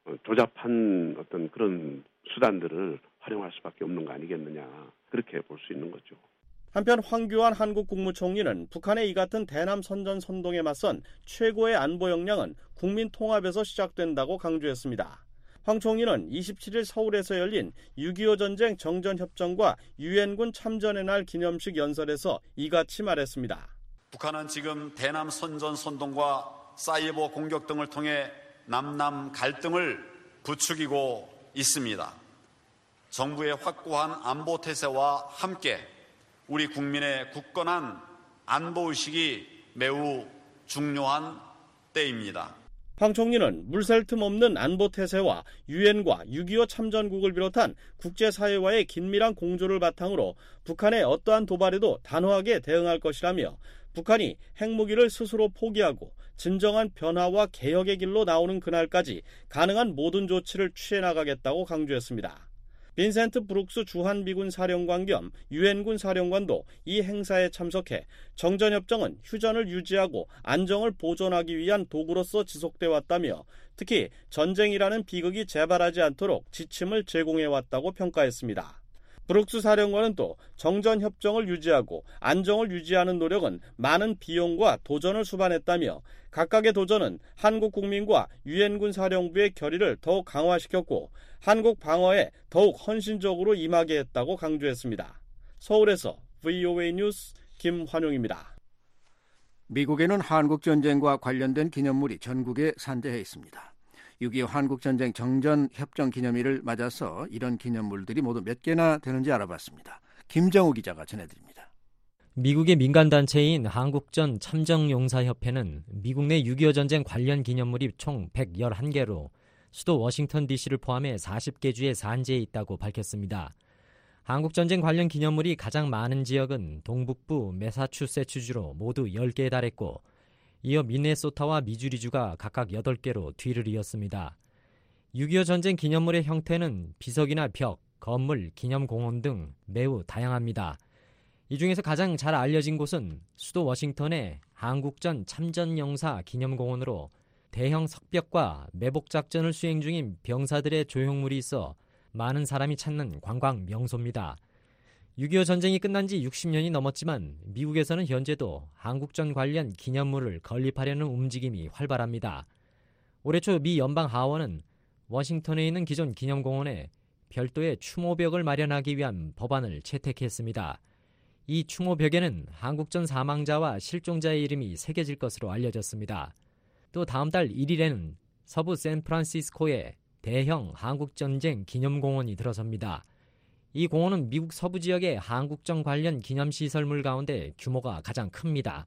조잡한 어떤 그런 수단들을 활용할 수밖에 없는 거 아니겠느냐, 그렇게 볼 수 있는 거죠. 한편 황교안 한국 국무총리는 북한의 이 같은 대남 선전 선동에 맞선 최고의 안보 역량은 국민 통합에서 시작된다고 강조했습니다. 황 총리는 이십칠일 서울에서 열린 육이오 전쟁 정전협정과 유엔군 참전의 날 기념식 연설에서 이같이 말했습니다. 북한은 지금 대남 선전 선동과 사이버 공격 등을 통해 남남 갈등을 부추기고 있습니다. 정부의 확고한 안보 태세와 함께 우리 국민의 굳건한 안보의식이 매우 중요한 때입니다. 황 총리는 물샐 틈 없는 안보 태세와 유엔과 육이오 참전국을 비롯한 국제사회와의 긴밀한 공조를 바탕으로 북한의 어떠한 도발에도 단호하게 대응할 것이라며 북한이 핵무기를 스스로 포기하고 진정한 변화와 개혁의 길로 나오는 그날까지 가능한 모든 조치를 취해 나가겠다고 강조했습니다. 빈센트 브룩스 주한미군 사령관 겸 유엔군 사령관도 이 행사에 참석해 정전협정은 휴전을 유지하고 안정을 보존하기 위한 도구로서 지속돼 왔다며 특히 전쟁이라는 비극이 재발하지 않도록 지침을 제공해왔다고 평가했습니다. 브룩스 사령관은 또 정전협정을 유지하고 안정을 유지하는 노력은 많은 비용과 도전을 수반했다며 각각의 도전은 한국 국민과 유엔군 사령부의 결의를 더욱 강화시켰고 한국 방어에 더욱 헌신적으로 임하게 했다고 강조했습니다. 서울에서 브이오에이 뉴스 김환용입니다. 미국에는 한국전쟁과 관련된 기념물이 전국에 산재해 있습니다. 육이오 한국전쟁 정전협정 기념일을 맞아서 이런 기념물들이 모두 몇 개나 되는지 알아봤습니다. 김정우 기자가 전해드립니다. 미국의 민간단체인 한국전 참정용사협회는 미국 내 육이오 전쟁 관련 기념물이 총 백십일 개로 수도 워싱턴 디씨를 포함해 사십 개 주에 산재해 있다고 밝혔습니다. 한국전쟁 관련 기념물이 가장 많은 지역은 동북부 매사추세츠주로 모두 열 개에 달했고 이어 미네소타와 미주리주가 각각 여덟 개로 뒤를 이었습니다. 육이오 전쟁 기념물의 형태는 비석이나 벽, 건물, 기념공원 등 매우 다양합니다. 이 중에서 가장 잘 알려진 곳은 수도 워싱턴의 한국전 참전용사 기념공원으로 대형 석벽과 매복작전을 수행 중인 병사들의 조형물이 있어 많은 사람이 찾는 관광 명소입니다. 육이오 전쟁이 끝난 지 육십 년이 넘었지만 미국에서는 현재도 한국전 관련 기념물을 건립하려는 움직임이 활발합니다. 올해 초 미 연방 하원은 워싱턴에 있는 기존 기념공원에 별도의 추모벽을 마련하기 위한 법안을 채택했습니다. 이 추모벽에는 한국전 사망자와 실종자의 이름이 새겨질 것으로 알려졌습니다. 또 다음 달 일 일에는 서부 샌프란시스코에 대형 한국전쟁 기념공원이 들어섭니다. 이 공원은 미국 서부 지역의 한국전 관련 기념시설물 가운데 규모가 가장 큽니다.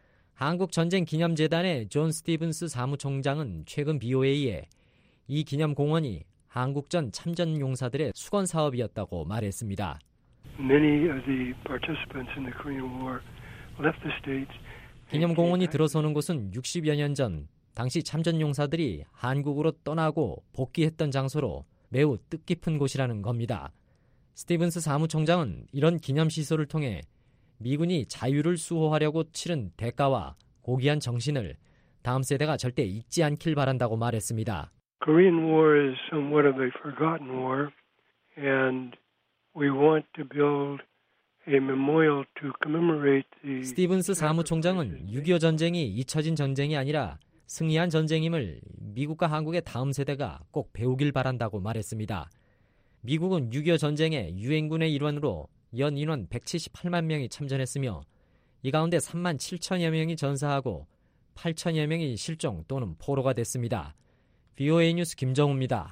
한국전쟁기념재단의 존 스티븐스 사무총장은 최근 비오에이에 이 기념공원이 한국전 참전용사들의 수건 사업이었다고 말했습니다. Many of the participants in the Korean War left the states. 기념공원이 들어서는 곳은 육십여 년 전 당시 참전용사들이 한국으로 떠나고 복귀했던 장소로 매우 뜻깊은 곳이라는 겁니다. 스티븐스 사무총장은 이런 기념시설을 통해 미군이 자유를 수호하려고 치른 대가와 고귀한 정신을 다음 세대가 절대 잊지 않길 바란다고 말했습니다. Korean War is somewhat of a forgotten war, and we want to build a memorial to commemorate the. 스티븐스 사무총장은 육이오 전쟁이 잊혀진 전쟁이 아니라 승리한 전쟁임을 미국과 한국의 다음 세대가 꼭 배우길 바란다고 말했습니다. 미국은 육이오 전쟁에 유엔군의 일원으로 연 인원 백칠십팔만 명이 참전했으며 이 가운데 삼만 칠천여 명이 전사하고 팔천여 명이 실종 또는 포로가 됐습니다. 비오에이 뉴스 김정우입니다.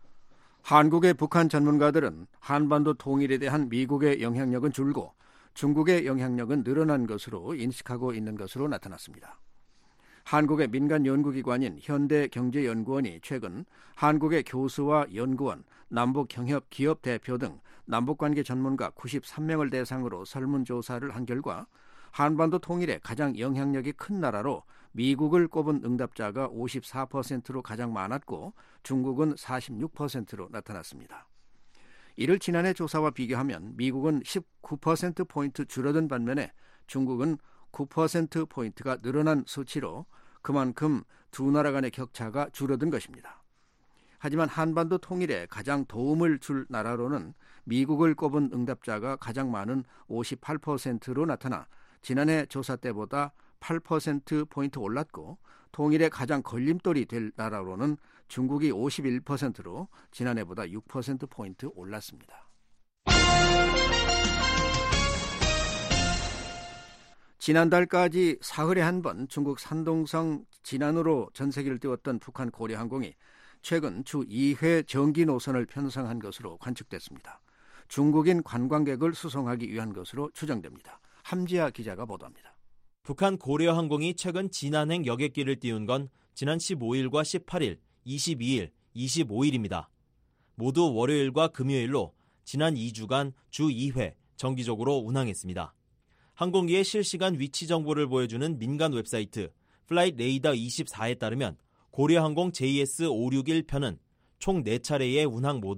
한국의 북한 전문가들은 한반도 통일에 대한 미국의 영향력은 줄고 중국의 영향력은 늘어난 것으로 인식하고 있는 것으로 나타났습니다. 한국의 민간 연구기관인 현대경제연구원이 최근 한국의 교수와 연구원, 남북경협 기업 대표 등 남북관계 전문가 구십삼 명을 대상으로 설문조사를 한 결과 한반도 통일에 가장 영향력이 큰 나라로 미국을 꼽은 응답자가 오십사 퍼센트로 가장 많았고 중국은 사십육 퍼센트로 나타났습니다. 이를 지난해 조사와 비교하면 미국은 십구 퍼센트포인트 줄어든 반면에 중국은 구 퍼센트포인트가 늘어난 수치로 그만큼 두 나라 간의 격차가 줄어든 것입니다. 하지만 한반도 통일에 가장 도움을 줄 나라로는 미국을 꼽은 응답자가 가장 많은 오십팔 퍼센트로 나타나 지난해 조사 때보다 팔 퍼센트포인트 올랐고 통일에 가장 걸림돌이 될 나라로는 중국이 오십일 퍼센트로 지난해보다 육 퍼센트포인트 올랐습니다. 지난달까지 사흘에 한 번 중국 산동성 진안으로 전세기를 띄웠던 북한 고려항공이 최근 주 이 회 정기 노선을 편성한 것으로 관측됐습니다. 중국인 관광객을 수송하기 위한 것으로 추정됩니다. 함지아 기자가 보도합니다. 북한 고려항공이 최근 진안행 여객기를 띄운 건 지난 십오 일과 십팔 일, 이십이 일, 이십오 일입니다. 모두 월요일과 금요일로 지난 이 주간 주 이 회 정기적으로 운항했습니다. 항공기의 실시간 위치 정보를 보여주는 민간 웹사이트 플라잇 레이더 이십사에 따르면 고려항공 제이에스 오백육십일 편은 총 네 차례의 운항 모두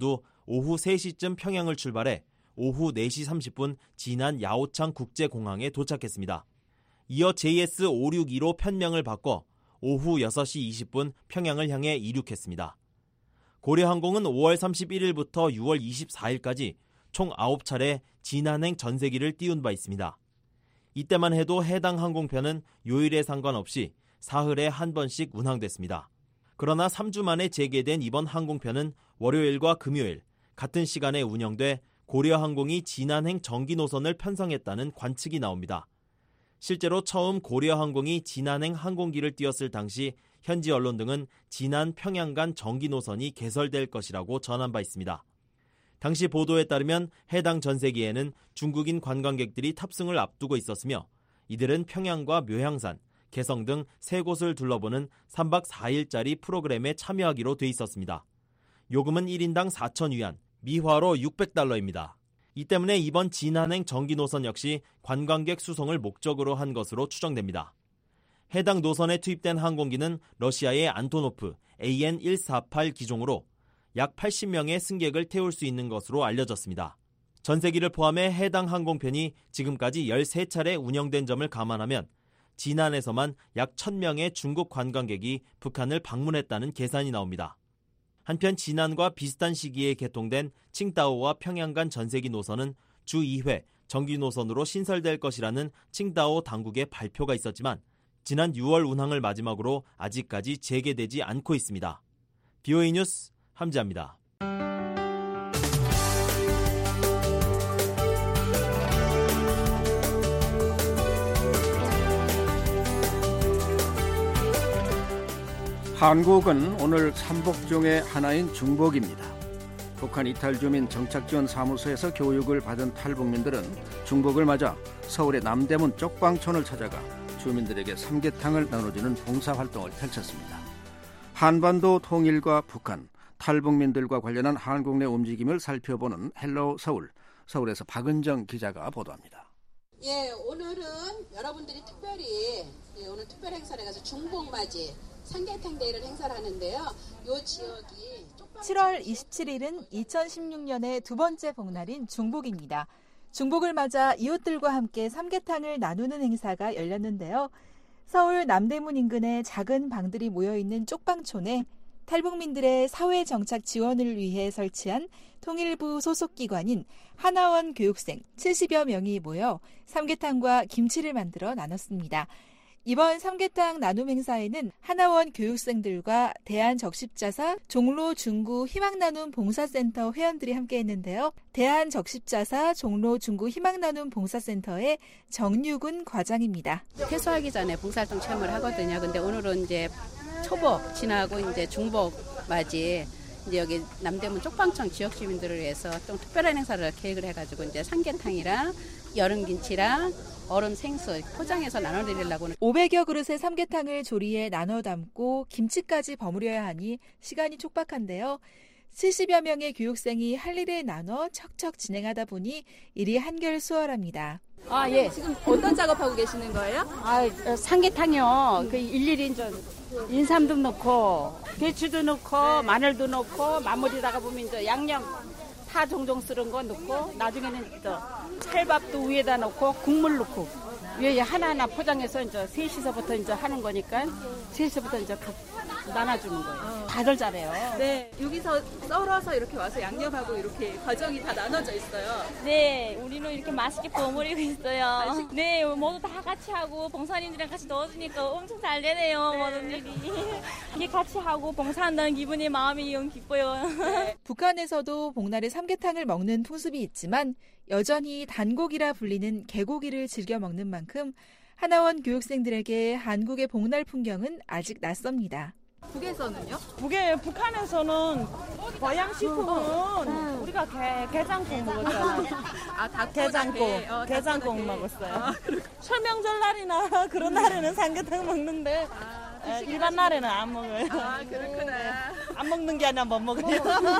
오후 세 시쯤 평양을 출발해 오후 네 시 삼십 분 지난 야오창 국제공항에 도착했습니다. 이어 제이에스 오육이로 편명을 바꿔 오후 여섯 시 이십 분 평양을 향해 이륙했습니다. 고려항공은 오월 삼십일일부터 유월 이십사일까지 총 아홉 차례 진한행 전세기를 띄운 바 있습니다. 이때만 해도 해당 항공편은 요일에 상관없이 사흘에 한 번씩 운항됐습니다. 그러나 삼 주 만에 재개된 이번 항공편은 월요일과 금요일 같은 시간에 운영돼 고려항공이 진한행 정기 노선을 편성했다는 관측이 나옵니다. 실제로 처음 고려항공이 진한행 항공기를 띄웠을 당시 현지 언론 등은 진안 평양 간 정기 노선이 개설될 것이라고 전한 바 있습니다. 당시 보도에 따르면 해당 전세기에는 중국인 관광객들이 탑승을 앞두고 있었으며 이들은 평양과 묘향산, 개성 등 세 곳을 둘러보는 삼 박 사 일짜리 프로그램에 참여하기로 돼 있었습니다. 요금은 일 인당 사천 위안, 미화로 육백 달러입니다. 이 때문에 이번 진한행 정기 노선 역시 관광객 수송을 목적으로 한 것으로 추정됩니다. 해당 노선에 투입된 항공기는 러시아의 안토노프 에이엔 백사십팔 기종으로 약 팔십 명의 승객을 태울 수 있는 것으로 알려졌습니다. 전세기를 포함해 해당 항공편이 지금까지 열세 차례 운영된 점을 감안하면 진안에서만 약 천 명의 중국 관광객이 북한을 방문했다는 계산이 나옵니다. 한편 진안과 비슷한 시기에 개통된 칭다오와 평양 간 전세기 노선은 주 이 회 정기 노선으로 신설될 것이라는 칭다오 당국의 발표가 있었지만 지난 유월 운항을 마지막으로 아직까지 재개되지 않고 있습니다. 비오에이 뉴스 함지아입니다. 한국은 오늘 삼복 중의 하나인 중복입니다. 북한 이탈 주민 정착지원 사무소에서 교육을 받은 탈북민들은 중복을 맞아 서울의 남대문 쪽방촌을 찾아가 주민들에게 삼계탕을 나눠주는 봉사활동을 펼쳤습니다. 한반도 통일과 북한, 탈북민들과 관련한 한국 내 움직임을 살펴보는 헬로 서울, 서울에서 박은정 기자가 보도합니다. 예, 오늘은 여러분들이 특별히 예, 오늘 특별 행사를 해서 중복맞이 삼계탕 데이를 행사를 하는데요. 이 지역이 칠월 이십칠일은 이천십육 년의 두 번째 복날인 중복입니다. 중복을 맞아 이웃들과 함께 삼계탕을 나누는 행사가 열렸는데요. 서울 남대문 인근의 작은 방들이 모여있는 쪽방촌에 탈북민들의 사회 정착 지원을 위해 설치한 통일부 소속기관인 하나원 교육생 칠십여 명이 모여 삼계탕과 김치를 만들어 나눴습니다. 이번 삼계탕 나눔 행사에는 하나원 교육생들과 대한적십자사 종로 중구 희망나눔 봉사센터 회원들이 함께했는데요. 대한적십자사 종로 중구 희망나눔 봉사센터의 정유근 과장입니다. 퇴소하기 전에 봉사활동 체험을 하거든요. 근데 오늘은 이제 초복 지나고 이제 중복 맞이 이제 여기 남대문 쪽방촌 지역 주민들을 위해서 좀 특별한 행사를 계획을 해가지고 이제 삼계탕이랑 여름김치랑 얼음 생수 포장해서 나눠드리려고. 오백여 그릇의 삼계탕을 조리해 나눠 담고 김치까지 버무려야 하니 시간이 촉박한데요. 칠십여 명의 교육생이 할 일을 나눠 척척 진행하다 보니 일이 한결 수월합니다. 아, 예. 지금 어떤 작업하고 계시는 거예요? 아, 삼계탕이요. 그 일일이 이제 인삼도 넣고 배추도 넣고 마늘도 넣고 마무리다가 보면 이제 양념 파 종종 쓰는 거 넣고 나중에는 또 찰밥도 위에다 넣고 국물 넣고 위에 하나하나 포장해서 이제 세 시서부터 이제 하는 거니까 세 시서부터 이제 나눠주는 거예요. 다들 잘해요. 네, 여기서 썰어서 이렇게 와서 양념하고 이렇게 과정이 다 나눠져 있어요. 네, 우리는 이렇게 맛있게 버무리고 있어요. 맛있... 네, 모두 다 같이 하고 봉사님들이랑 같이 넣어주니까 엄청 잘 되네요. 네. 모든 일이. 이게 같이 하고 봉사한다는 기분이 마음이 영 기뻐요. 네. 북한에서도 복날에 삼계탕을 먹는 풍습이 있지만 여전히 단고기라 불리는 개고기를 즐겨 먹는 만큼 하나원 교육생들에게 한국의 복날 풍경은 아직 낯섭니다. 북에서는요? 북에, 북한에서는 보양식품은 어, 어. 우리가 게, 게장국 먹었잖아요. 아, 닭 게장국, 어, 게장국 먹었어요. 아, 설명절 날이나 그런 날에는 삼계탕 먹는데 아, 일반 날에는 안 먹어요. 아, 그렇구나. 안 먹는 게 아니라 못 먹어요.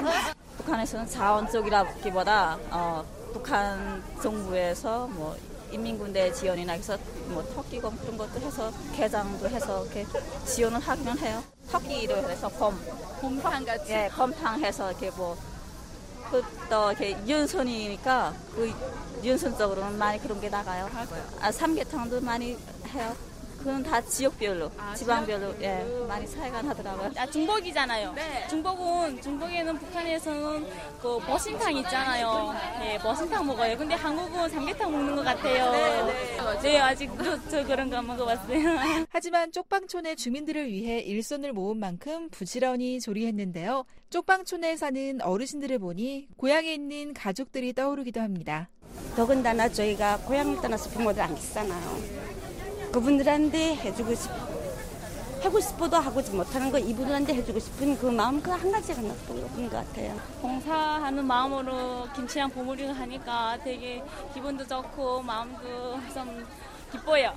북한에서는 자원적이라기보다 어, 북한 정부에서 뭐 인민군대 지원이나 해서 뭐 터키곰 그런 것도 해서 게장도 해서 이렇게 지원을 하기는 해요. 터키로 해서 곰, 곰탕 같이. 예, 곰탕 해서 이렇게 뭐 그또 이렇게 유연선이니까 그 유연선 쪽으로는 많이 그런 게 나가요. 아, 삼계탕도 많이 해요. 그건 다 지역별로, 아, 지방별로 예, 많이 차이가 나더라고요. 아, 중복이잖아요. 네. 중복은 중복에는 북한에서는 그 머신탕 있잖아요. 네, 머신탕 먹어요. 근데 한국은 삼계탕 먹는 것 같아요. 네, 네. 네 아직도 저 그런 거 안 먹어봤어요. 하지만 쪽방촌의 주민들을 위해 일손을 모은 만큼 부지런히 조리했는데요. 쪽방촌에 사는 어르신들을 보니 고향에 있는 가족들이 떠오르기도 합니다. 더군다나 저희가 고향을 떠나서 부모들 안 계시잖아요. 그분들한테 해주고 싶, 하고 싶어도 하고 못하는 거 이분들한테 해주고 싶은 그 마음 그 한 가지가 나쁜 것 같아요. 봉사하는 마음으로 김치랑 고무링을 하니까 되게 기분도 좋고 마음도 좀 기뻐요.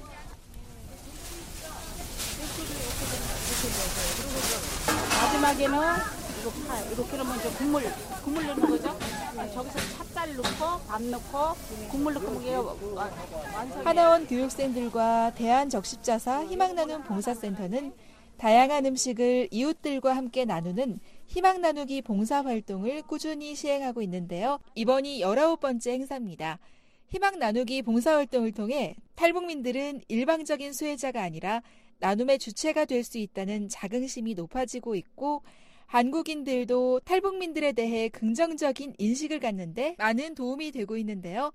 마지막에는 이거 파, 이렇게 먼저 국물, 국물 넣는 거죠. 저기서 찹쌀 넣고 밥 넣고 국물 넣고 먹게 완성. 하나원 교육생들과 대한적십자사 희망나눔 봉사센터는 다양한 음식을 이웃들과 함께 나누는 희망 나누기 봉사활동을 꾸준히 시행하고 있는데요. 이번이 열아홉 번째 행사입니다. 희망 나누기 봉사활동을 통해 탈북민들은 일방적인 수혜자가 아니라 나눔의 주체가 될 수 있다는 자긍심이 높아지고 있고 한국인들도 탈북민들에 대해 긍정적인 인식을 갖는데 많은 도움이 되고 있는데요.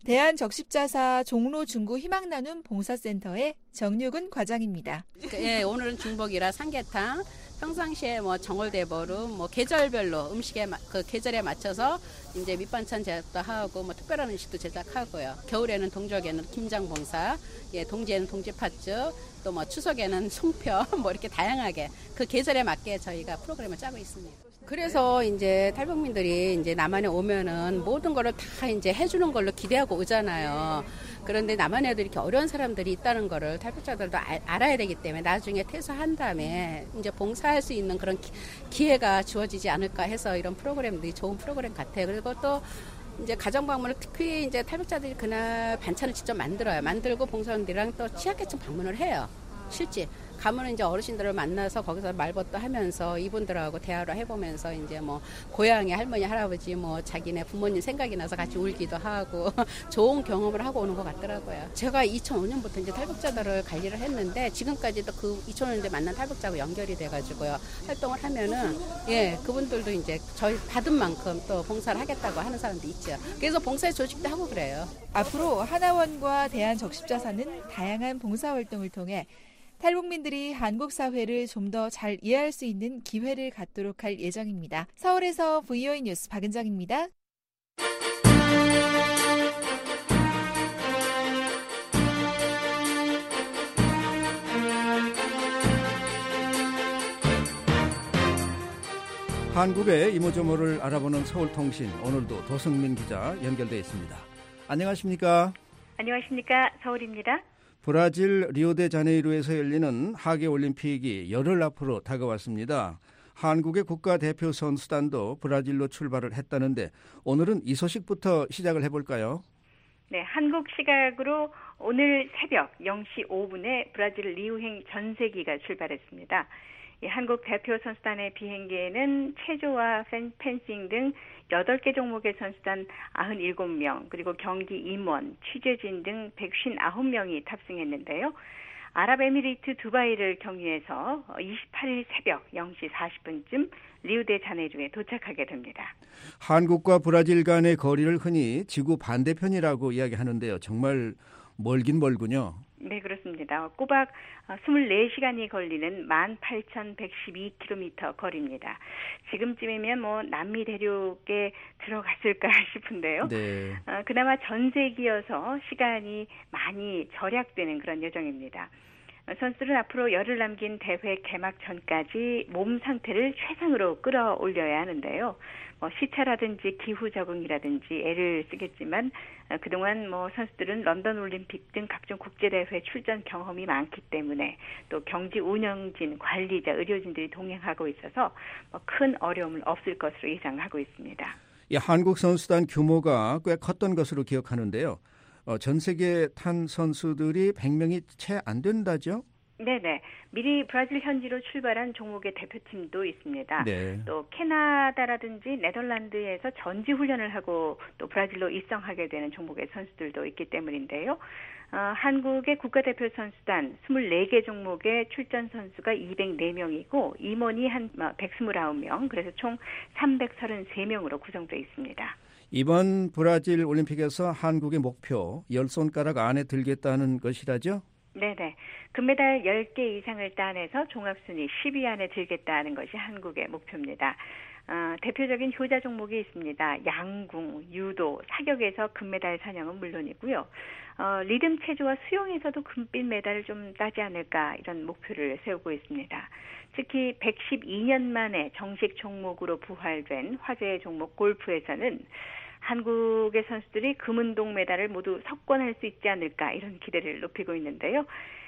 대한적십자사 종로 중구 희망나눔 봉사센터의 정유근 과장입니다. 예, 오늘은 중복이라 삼계탕, 평상시에 뭐 정월대보름, 뭐 계절별로 음식에 그 계절에 맞춰서 이제 밑반찬 제작도 하고 뭐 특별한 음식도 제작하고요. 겨울에는 동족에는 김장봉사, 예, 동지에는 동지팥죽, 또 뭐 추석에는 송편, 뭐 이렇게 다양하게 그 계절에 맞게 저희가 프로그램을 짜고 있습니다. 그래서 이제 탈북민들이 이제 남한에 오면은 모든 거를 다 이제 해주는 걸로 기대하고 오잖아요. 그런데 남한에도 이렇게 어려운 사람들이 있다는 거를 탈북자들도 아, 알아야 되기 때문에 나중에 퇴소한 다음에 이제 봉사할 수 있는 그런 기, 기회가 주어지지 않을까 해서 이런 프로그램들이 좋은 프로그램 같아요. 그리고 또 이제 가정 방문을 특히 이제 탈북자들이 그날 반찬을 직접 만들어요. 만들고 봉사원들이랑 또 취약계층 방문을 해요. 실제 가면은 이제 어르신들을 만나서 거기서 말벗도 하면서 이분들하고 대화를 해보면서 이제 뭐 고향의 할머니 할아버지 뭐 자기네 부모님 생각이 나서 같이 울기도 하고 좋은 경험을 하고 오는 것 같더라고요. 제가 이천오 년부터 이제 탈북자들을 관리를 했는데 지금까지도 그 이천오 년대 만난 탈북자하고 연결이 돼가지고요 활동을 하면은 예 그분들도 이제 저희 받은 만큼 또 봉사를 하겠다고 하는 사람도 있죠. 그래서 봉사 조직도 하고 그래요. 앞으로 하나원과 대한적십자사는 다양한 봉사활동을 통해 탈북민들이 한국 사회를 좀 더 잘 이해할 수 있는 기회를 갖도록 할 예정입니다. 서울에서 브이오에이 뉴스 박은정입니다. 한국의 이모저모를 알아보는 서울통신, 오늘도 도승민 기자 연결돼 있습니다. 안녕하십니까? 안녕하십니까? 서울입니다. 브라질 리오데자네이루에서 열리는 하계올림픽이 열흘 앞으로 다가왔습니다. 한국의 국가대표 선수단도 브라질로 출발을 했다는데 오늘은 이 소식부터 시작을 해볼까요? 네, 한국 시각으로 오늘 새벽 영 시 오 분에 브라질 리우행 전세기가 출발했습니다. 이 한국 대표 선수단의 비행기에는 체조와 펜싱 등 여덟 개 종목의 선수단 구십칠 명, 그리고 경기 임원, 취재진 등 백오십구 명이 탑승했는데요. 아랍에미리트 두바이를 경유해서 이십팔 일 새벽 영 시 사십 분쯤 리우데자네이루에 도착하게 됩니다. 한국과 브라질 간의 거리를 흔히 지구 반대편이라고 이야기하는데요. 정말 멀긴 멀군요. 네, 그렇습니다. 꼬박 이십사 시간이 걸리는 만 팔천백십이 킬로미터 거리입니다. 지금쯤이면 뭐 남미 대륙에 들어갔을까 싶은데요. 네. 어, 그나마 전세기여서 시간이 많이 절약되는 그런 여정입니다. 선수들은 앞으로 열흘 남긴 대회 개막 전까지 몸 상태를 최상으로 끌어올려야 하는데요. 뭐 시차라든지 기후 적응이라든지 애를 쓰겠지만 그동안 뭐 선수들은 런던 올림픽 등 각종 국제 대회 출전 경험이 많기 때문에 또 경기 운영진, 관리자, 의료진들이 동행하고 있어서 뭐 큰 어려움은 없을 것으로 예상하고 있습니다. 이 한국 선수단 규모가 꽤 컸던 것으로 기억하는데요. 어, 전 세계에 탄 선수들이 백 명이 채 안 된다죠? 네네. 미리 브라질 현지로 출발한 종목의 대표팀도 있습니다. 네. 또 캐나다라든지 네덜란드에서 전지 훈련을 하고 또 브라질로 입성하게 되는 종목의 선수들도 있기 때문인데요. 어, 한국의 국가대표 선수단 이십사 개 종목의 출전 선수가 이백사 명이고 임원이 한 백이십구 명, 그래서 총 삼백삼십삼 명으로 구성되어 있습니다. 이번 브라질 올림픽에서 한국의 목표 열 손가락 안에 들겠다는 것이라죠? 네네. 금메달 열 개 이상을 따내서 종합순위 십 위 안에 들겠다는 것이 한국의 목표입니다. 어, 대표적인 효자 종목이 있습니다. 양궁, 유도, 사격에서 금메달 사냥은 물론이고요. 어, 리듬 체조와 수영에서도 금빛 메달을 좀 따지 않을까 이런 목표를 세우고 있습니다. 특히 백십이 년 만에 정식 종목으로 부활된 화제의 종목 골프에서는 한국의 선수들이 금은동 메달을 모두 석권할 수 있지 않을까 이런 기대를 높이고 있는데요.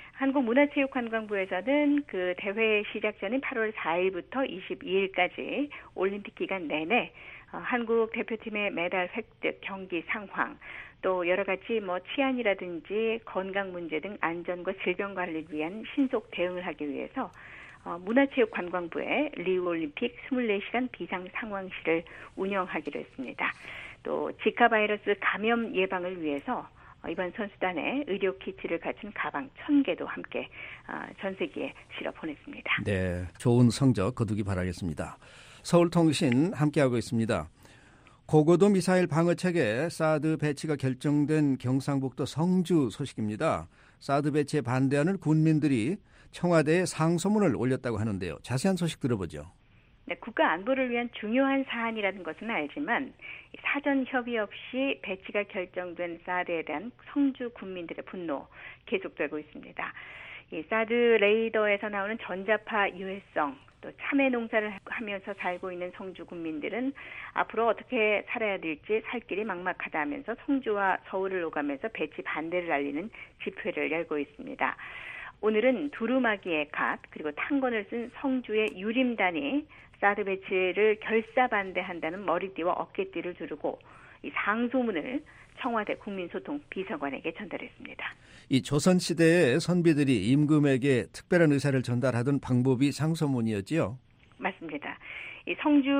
한국문화체육관광부에서는 그 대회 시작 전인 팔월 사일부터 이십이일까지 올림픽 기간 내내 어, 한국 대표팀의 메달 획득, 경기 상황, 또 여러 가지 뭐 치안이라든지 건강 문제 등 안전과 질병 관리를 위한 신속 대응을 하기 위해서 어, 문화체육관광부의 리우올림픽 이십사 시간 비상 상황실을 운영하기로 했습니다. 또 지카 바이러스 감염 예방을 위해서 이번 선수단에 의료 키트를 갖춘 가방 천 개도 함께 전 세계에 실어 보냈습니다. 네, 좋은 성적 거두기 바라겠습니다. 서울통신 함께하고 있습니다. 고고도 미사일 방어체계 사드 배치가 결정된 경상북도 성주 소식입니다. 사드 배치에 반대하는 군민들이 청와대에 상소문을 올렸다고 하는데요. 자세한 소식 들어보죠. 네, 국가 안보를 위한 중요한 사안이라는 것은 알지만 사전 협의 없이 배치가 결정된 사드에 대한 성주 군민들의 분노 계속되고 있습니다. 이 사드 레이더에서 나오는 전자파 유해성, 또 참외 농사를 하면서 살고 있는 성주 군민들은 앞으로 어떻게 살아야 될지 살 길이 막막하다면서 성주와 서울을 오가면서 배치 반대를 알리는 집회를 열고 있습니다. 오늘은 두루마기의 갓, 그리고 탄건을 쓴 성주의 유림단이 사드 배치를 결사 반대한다는 머리띠와 어깨띠를 두르고 이 상소문을 청와대 국민소통 비서관에게 전달했습니다. 이 조선시대의 선비들이 임금에게 특별한 의사를 전달하던 방법이 상소문이었지요? 맞습니다. 이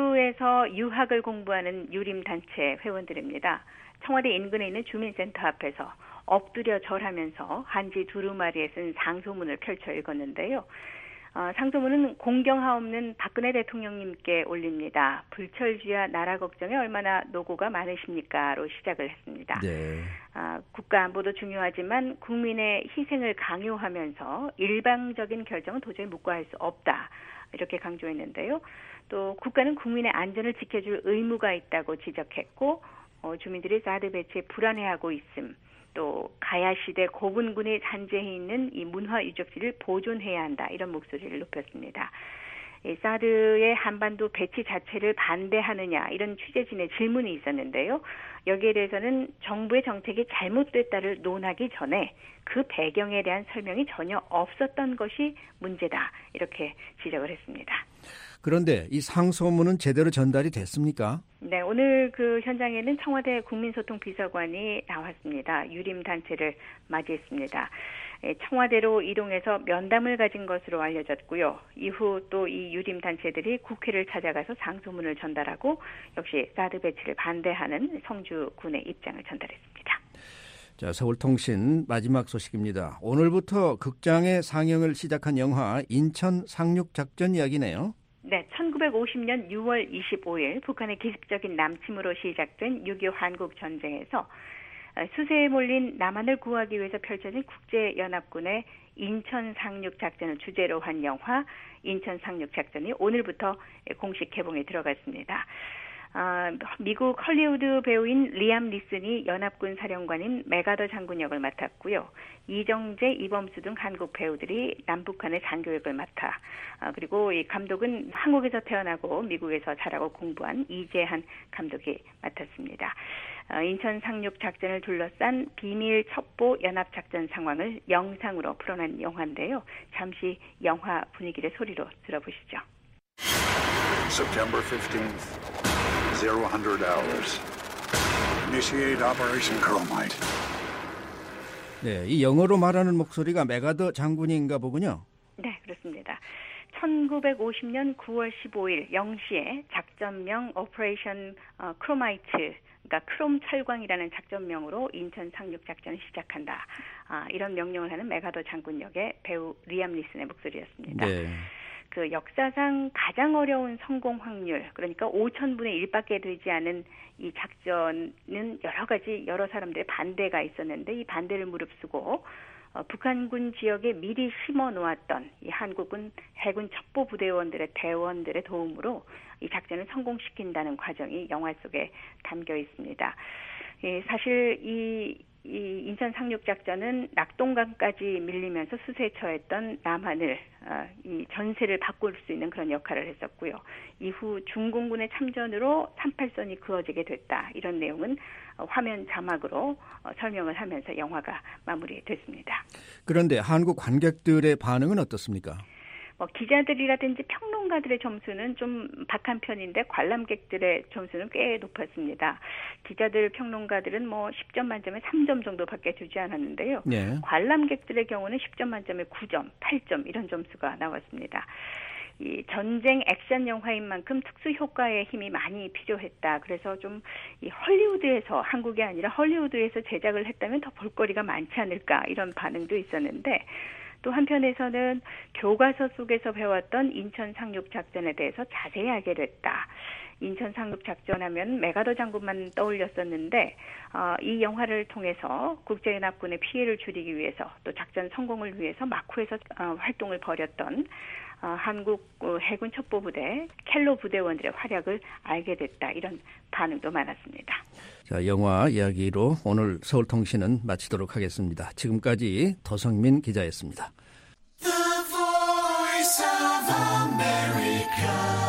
성주에서 유학을 공부하는 유림단체 회원들입니다. 청와대 인근에 있는 주민센터 앞에서 엎드려 절하면서 한지 두루마리에 쓴 상소문을 펼쳐 읽었는데요. 어, 상소문은 공경하옵는 박근혜 대통령님께 올립니다. 불철주야 나라 걱정에 얼마나 노고가 많으십니까로 시작을 했습니다. 네. 어, 국가 안보도 중요하지만 국민의 희생을 강요하면서 일방적인 결정은 도저히 묵과할 수 없다. 이렇게 강조했는데요. 또 국가는 국민의 안전을 지켜줄 의무가 있다고 지적했고 어, 주민들이 사드 배치에 불안해하고 있음. 또 가야시대 고분군이 잔재해 있는 이 문화 유적지를 보존해야 한다. 이런 목소리를 높였습니다. 이 사드의 한반도 배치 자체를 반대하느냐 이런 취재진의 질문이 있었는데요. 여기에 대해서는 정부의 정책이 잘못됐다를 논하기 전에 그 배경에 대한 설명이 전혀 없었던 것이 문제다. 이렇게 지적을 했습니다. 그런데 이 상소문은 제대로 전달이 됐습니까? 네, 오늘 그 현장에는 청와대 국민소통 비서관이 나왔습니다. 유림 단체를 맞이했습니다. 청와대로 이동해서 면담을 가진 것으로 알려졌고요. 이후 또 이 유림 단체들이 국회를 찾아가서 상소문을 전달하고 역시 사드 배치를 반대하는 성주군의 입장을 전달했습니다. 자, 서울통신 마지막 소식입니다. 오늘부터 극장에 상영을 시작한 영화 인천 상륙작전 이야기네요. 네, 천구백오십 년 유월 이십오일 북한의 기습적인 남침으로 시작된 육이오 한국전쟁에서 수세에 몰린 남한을 구하기 위해서 펼쳐진 국제연합군의 인천 상륙작전을 주제로 한 영화 인천 상륙작전이 오늘부터 공식 개봉에 들어갔습니다. 아, 미국 헐리우드 배우인 리암 리슨이 연합군 사령관인 메가더 장군 역을 맡았고요. 이정재, 이범수 등 한국 배우들이 남북한의 장교역을 맡아 아, 그리고 이 감독은 한국에서 태어나고 미국에서 자라고 공부한 이재한 감독이 맡았습니다. 아, 인천 상륙 작전을 둘러싼 비밀 첩보 연합 작전 상황을 영상으로 풀어낸 영화인데요. 잠시 영화 분위기를 소리로 들어보시죠. September fifteenth. Zero hundred hours. Initiate Operation Chromite. 네, 이 영어로 말하는 목소리가 메가더 장군인가 보군요. 네, 그렇습니다. 천구백오십 년 구월 십오일 영 시에 작전명 오퍼레이션 어, 크로마이트, 그러니까 크롬 철광이라는 작전명으로 인천 상륙 작전을 시작한다. 아, 이런 명령을 하는 메가더 장군 역의 배우 리암 니슨의 목소리였습니다. 네. 그 역사상 가장 어려운 성공 확률, 그러니까 오천분의 일밖에 되지 않은 이 작전은 여러 가지 여러 사람들의 반대가 있었는데 이 반대를 무릅쓰고 어, 북한군 지역에 미리 심어 놓았던 이 한국군 해군 첩보부대원들의 대원들의 도움으로 이 작전을 성공시킨다는 과정이 영화 속에 담겨 있습니다. 예, 사실 이, 이 인천 상륙작전은 낙동강까지 밀리면서 수세에 처했던 남한을 어, 이 전세를 바꿀 수 있는 그런 역할을 했었고요. 이후 중공군의 참전으로 삼팔선이 그어지게 됐다. 이런 내용은 어, 화면 자막으로 어, 설명을 하면서 영화가 마무리됐습니다. 그런데 한국 관객들의 반응은 어떻습니까? 뭐 기자들이라든지 평론가들의 점수는 좀 박한 편인데 관람객들의 점수는 꽤 높았습니다. 기자들, 평론가들은 뭐 십 점 만점에 삼 점 정도밖에 주지 않았는데요. 네. 관람객들의 경우는 십 점 만점에 구 점, 팔 점 이런 점수가 나왔습니다. 이 전쟁 액션 영화인 만큼 특수 효과의 힘이 많이 필요했다. 그래서 좀 이 헐리우드에서, 한국이 아니라 헐리우드에서 제작을 했다면 더 볼거리가 많지 않을까 이런 반응도 있었는데, 또 한편에서는 교과서 속에서 배웠던 인천 상륙 작전에 대해서 자세히 알게 됐다. 인천 상륙 작전하면 메가더 장군만 떠올렸었는데 어, 이 영화를 통해서 국제연합군의 피해를 줄이기 위해서 또 작전 성공을 위해서 마쿠에서 어, 활동을 벌였던 어, 한국 해군 첩보부대 켈로 부대원들의 활약을 알게 됐다. 이런 반응도 많았습니다. 자, 영화 이야기로 오늘 서울통신은 마치도록 하겠습니다. 지금까지 더성민 기자였습니다. The Voice of America,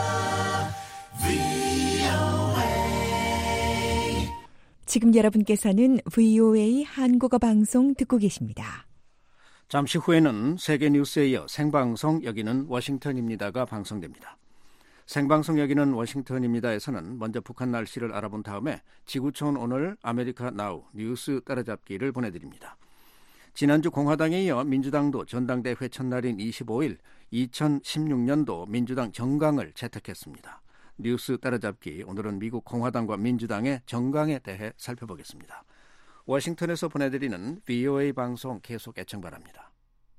브이오에이. 지금 여러분께서는 브이오에이 한국어 방송 듣고 계십니다. 잠시 후에는 세계뉴스에 이어 생방송 여기는 워싱턴입니다가 방송됩니다. 생방송 여기는 워싱턴입니다에서는 먼저 북한 날씨를 알아본 다음에 지구촌 오늘 아메리카 나우 뉴스 따라잡기를 보내드립니다. 지난주 공화당에 이어 민주당도 전당대회 첫날인 이십오일 이천십육 년도 민주당 정강을 채택했습니다. 뉴스 따라잡기, 오늘은 미국 공화당과 민주당의 정강에 대해 살펴보겠습니다. 워싱턴에서 보내드리는 브이오에이 방송 계속 애청 바랍니다.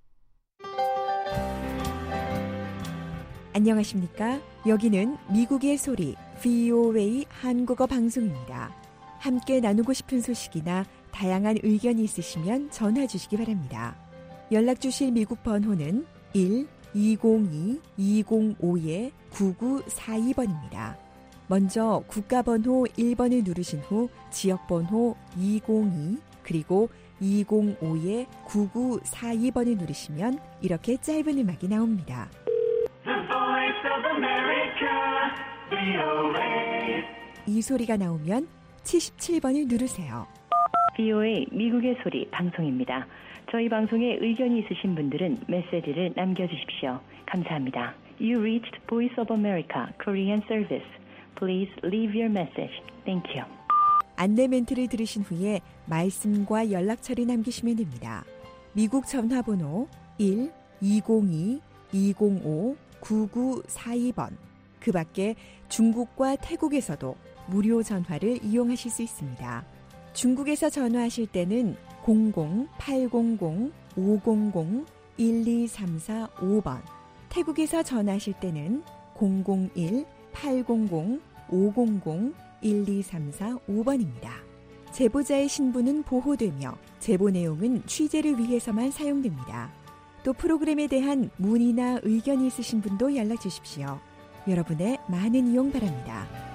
안녕하십니까? 여기는 미국의 소리 브이오에이 한국어 방송입니다. 함께 나누고 싶은 소식이나 다양한 의견이 있으시면 전화 주시기 바랍니다. 연락 주실 미국 번호는 일 이공이 이공오 구구사이 번입니다. 먼저 국가번호 일 번을 누르신 후 지역번호 이공이 그리고 이공오 구구사이 번을 누르시면 이렇게 짧은 음악이 나옵니다. 이 소리가 나오면 칠십칠 번을 누르세요. 브이오에이 미국의 소리 방송입니다. 저희 방송에 의견이 있으신 분들은 메시지를 남겨주십시오. 감사합니다. You reached Voice of America Korean Service. Please leave your message. Thank you. 안내 멘트를 들으신 후에 말씀과 연락처를 남기시면 됩니다. 미국 전화번호 일 이공이 이공오 구구사이 번. 그 밖에 중국과 태국에서도 무료 전화를 이용하실 수 있습니다. 중국에서 전화하실 때는 공공 팔공공 오공공 일이삼사오 번, 태국에서 전화하실 때는 공공일 팔공공 오공공 일이삼사오 번입니다. 제보자의 신분은 보호되며 제보 내용은 취재를 위해서만 사용됩니다. 또 프로그램에 대한 문의나 의견이 있으신 분도 연락 주십시오. 여러분의 많은 이용 바랍니다.